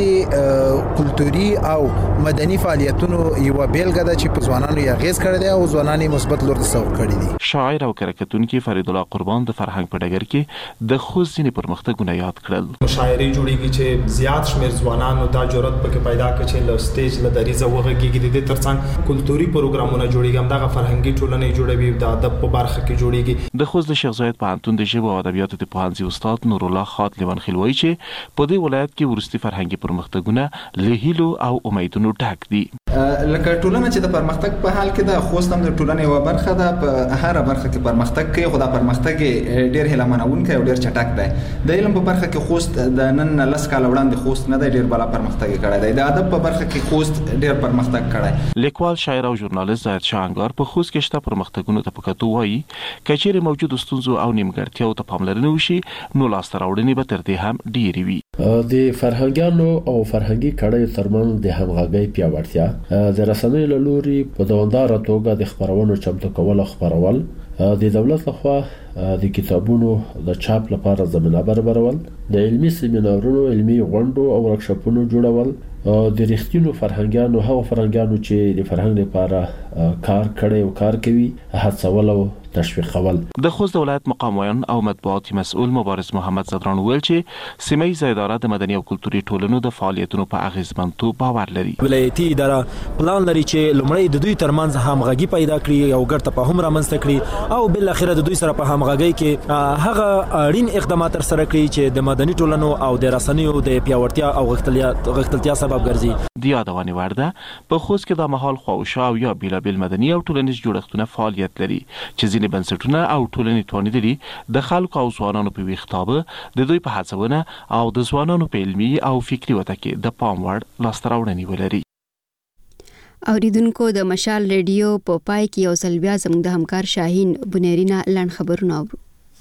د کلتوري او مدني فعالیتونو یوه بیلګه ده چې په ځوانانو یې اغېز کړی دی او ځوانان یې مثبت لور ته سوق کړي دي. شاعر او کرکټونکي فرید الله قربان د فرهنګ په ډګر کې د خوست ځینې پرمختګونه یاد کړل. مشاعرې جوړېږي چې زیات شمیر ځوانانو دا جرأت پکې پیدا کړي چې له سټیج له دریزه وغږیږي. د دې ترڅنګ کلتوري پروګرامونه جوړېږي، همدغه فرهنګي ټولنې جوړوي، د ادب په برخه کې جوړېږي. د خوست د شیخ زاید پوهنتون د ژبو او ادبیاتو د پوهنځي استاد نور الله خات لیوانخیل وایي چې په دې ولایت کې وروستي فرهنګي پرمختګونه له هیلو او امیدونو ډک دي. لکه ټولنه چې د پرمختګ په حال کې ده، خوست هم د ټولنې یوه برخه ده. په هره برخه کې پرمختګ کوي، خو دا پرمختګ ډېر هیله منونکی او ډېر چټک دی. د علم په برخه کې خوست د نن لس کاله وړاندې خوست نه دی ډېر بالا پرمختګ کړی دی. د ادب په برخه کې خوست ډېر پرمختګ کړی. لیکوال، شاعر او ژورنالیست ظاهر شاه انګار په خوست کې شته پرمختګونو ته په کتو وایي که چیرې موجودو ستونزو او نیمګړتیاو ته پاملرنه وشي نو لاسته راوړنې به تر دې هم ډېرې وي. د فرهنګیانو او فرهنګي کړیو ترمنځ د همغږۍ پیاوړتیا، د رسنیو له لوري په دوامداره توګه د خپرونو چمتو کول او خپرول، د دولت لخوا د کتابونو د چاپ لپاره زمینه برابرول، د علمي سیمینارونو، علمي غونډو او ورکشاپونو جوړول، د رښتینو فرهنګیانو هغو فرهنګیانو چې د فرهنګ لپاره کار کړی او کار کوي هڅول او تشویقول. د خوست ولایت مقام ویان او مطبوعاتي مسؤل مبارز محمد زدران ویل چې سیمه اداره د مدني او کلتوري ټولنو د فعالیتونو په اغیزمنتوب باور لري. ولایتي اداره پلان لري چې لومړی د دوی ترمنځ همغږي پیدا کړي او ګډ تفاهم رامنځته کړي او بل اخر د دوی سره په همغږي کې هغه اړین اقدامات تر سره کړي چې د مدني ټولنو او د رسنیو د پیاوړتیا او غښتلتیا سبب ګرځي. د یادونې وړ ده په خوست کې د مهال خواوشا او یا بیلابل مدني او ټولنیز جوړښتونه فعالیت لري چې بنسټونه او ټولنې توانیدلي د خلکو او ځوانانو په ویښتابه د دوی په هڅونه او د ځوانانو په علمي او فکري وده کې د پام وړ لاسته راوړنې ولري. اوریدونکو د مشال ریډیو په پای کې یو ځل بیا زموږ د همکار شاهین بنيرينا لړن خبرونه اورو.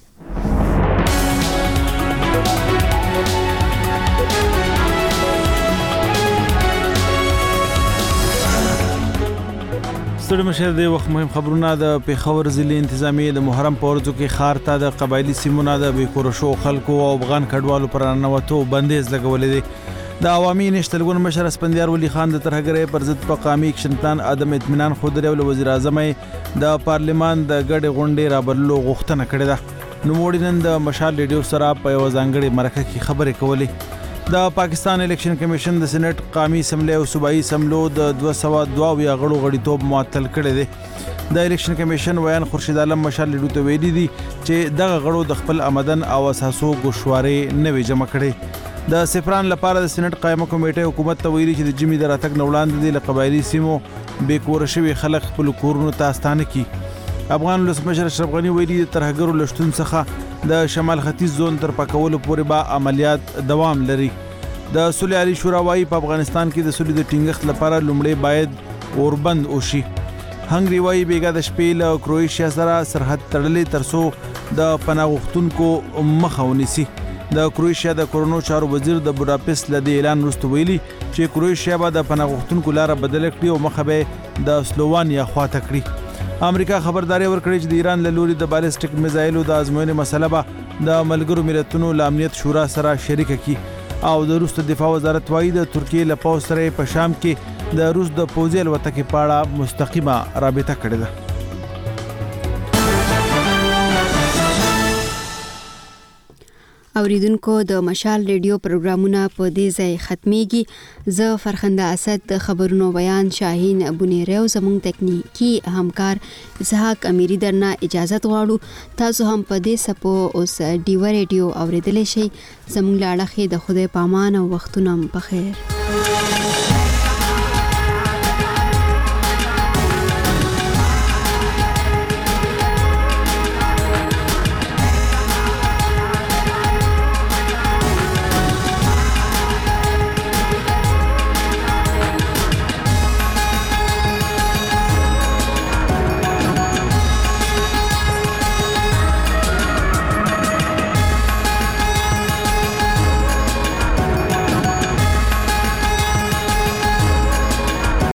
ستړي مشه د وخت مهم خبرونه د پیښور ضلع انتظامیه د محرم په ورځو کې ښار ته د قبایلی سیمونو د بیکور شو خلکو او افغان کډوالو پر ننوتو بندیز لګولې دي. د عوامي نشتلګون مشر اسپندیار ولی خان د ترهګرۍ پر ضد په قامي اکشن پلان عدم اطمینان خودري او وزیر اعظم د پارلیمان د ګډ غونډې رابللو غوښتنه کړې ده. نو موډینن د مشال ریډیو سره په یو ځانګړي مرکه کې خبرې کولې. د پاکستان الیکشن کمیشن د سېنات قومي اسمبلی او صوبایي اسمبلو د دوه سوه دوه اویا غړو غړیتوب معطل کړی دی. د الیکشن کمیشن ویان خورشید عالم مشال ریډیو ته ویلي دي چې دغه غړو د خپل آمدن او اساسو ګوشوارې نه وي جمع کړي. د سفران لپاره د سېنات قائمه کمیټه حکومت ته ویلي چې د جمی د راتګ نوړاندې د قبایلی سیمو بیکور شوي خلک خپل کورونو ته ستانه کی. افغان ولسمشر اشرف غنی ویلي د ترهګرو لشتون څخه د شمال ختیځ زون تر پاکولو پورې به عملیات دوام لري. د صلح علی شورا وايي په افغانستان کې د صلح د ټینګښت لپاره لومړی باید اوربند وشي. هنګری وايي بیګا د شپې له کروئیشیا سره سرحد تړلې ترڅو د پناه غوښتونکو مخه ونیسي. د کروشیا د کورونو چارو وزیر د بوداپست لدی اعلان وروسته ویلي چې کروشیا به د پناه غوښتونکو لاره بدل کړي او مخه به د سلووانیا خواته کړي. امریکا خبرداري ورکړې چې د ایران له لوري د بالستیک میزایلو د ازموینې مسله به د ملګرو ملتونو له امنیت شورا سره شریکه کړي او د روس د دفاع وزارت وایي د ترکیې له پوځ سره په شام کې د روس د پوځي الوتکې په اړه مستقیمه رابطه کړې ده. اوریدونکو د مشال ریډیو پروګرامونه په دې ځای ختميږي. زه فرخنده اسد د خبرونو بیان شاهین ابونیریو زموږ تکنیکی همکار اسحاق امیری درنه اجازه غواړو. تاسو هم په دې سپو اوس ډیو ریډیو اوریدلې شئ. زموږ لاړه د خدای پامان او وختونه په خیر.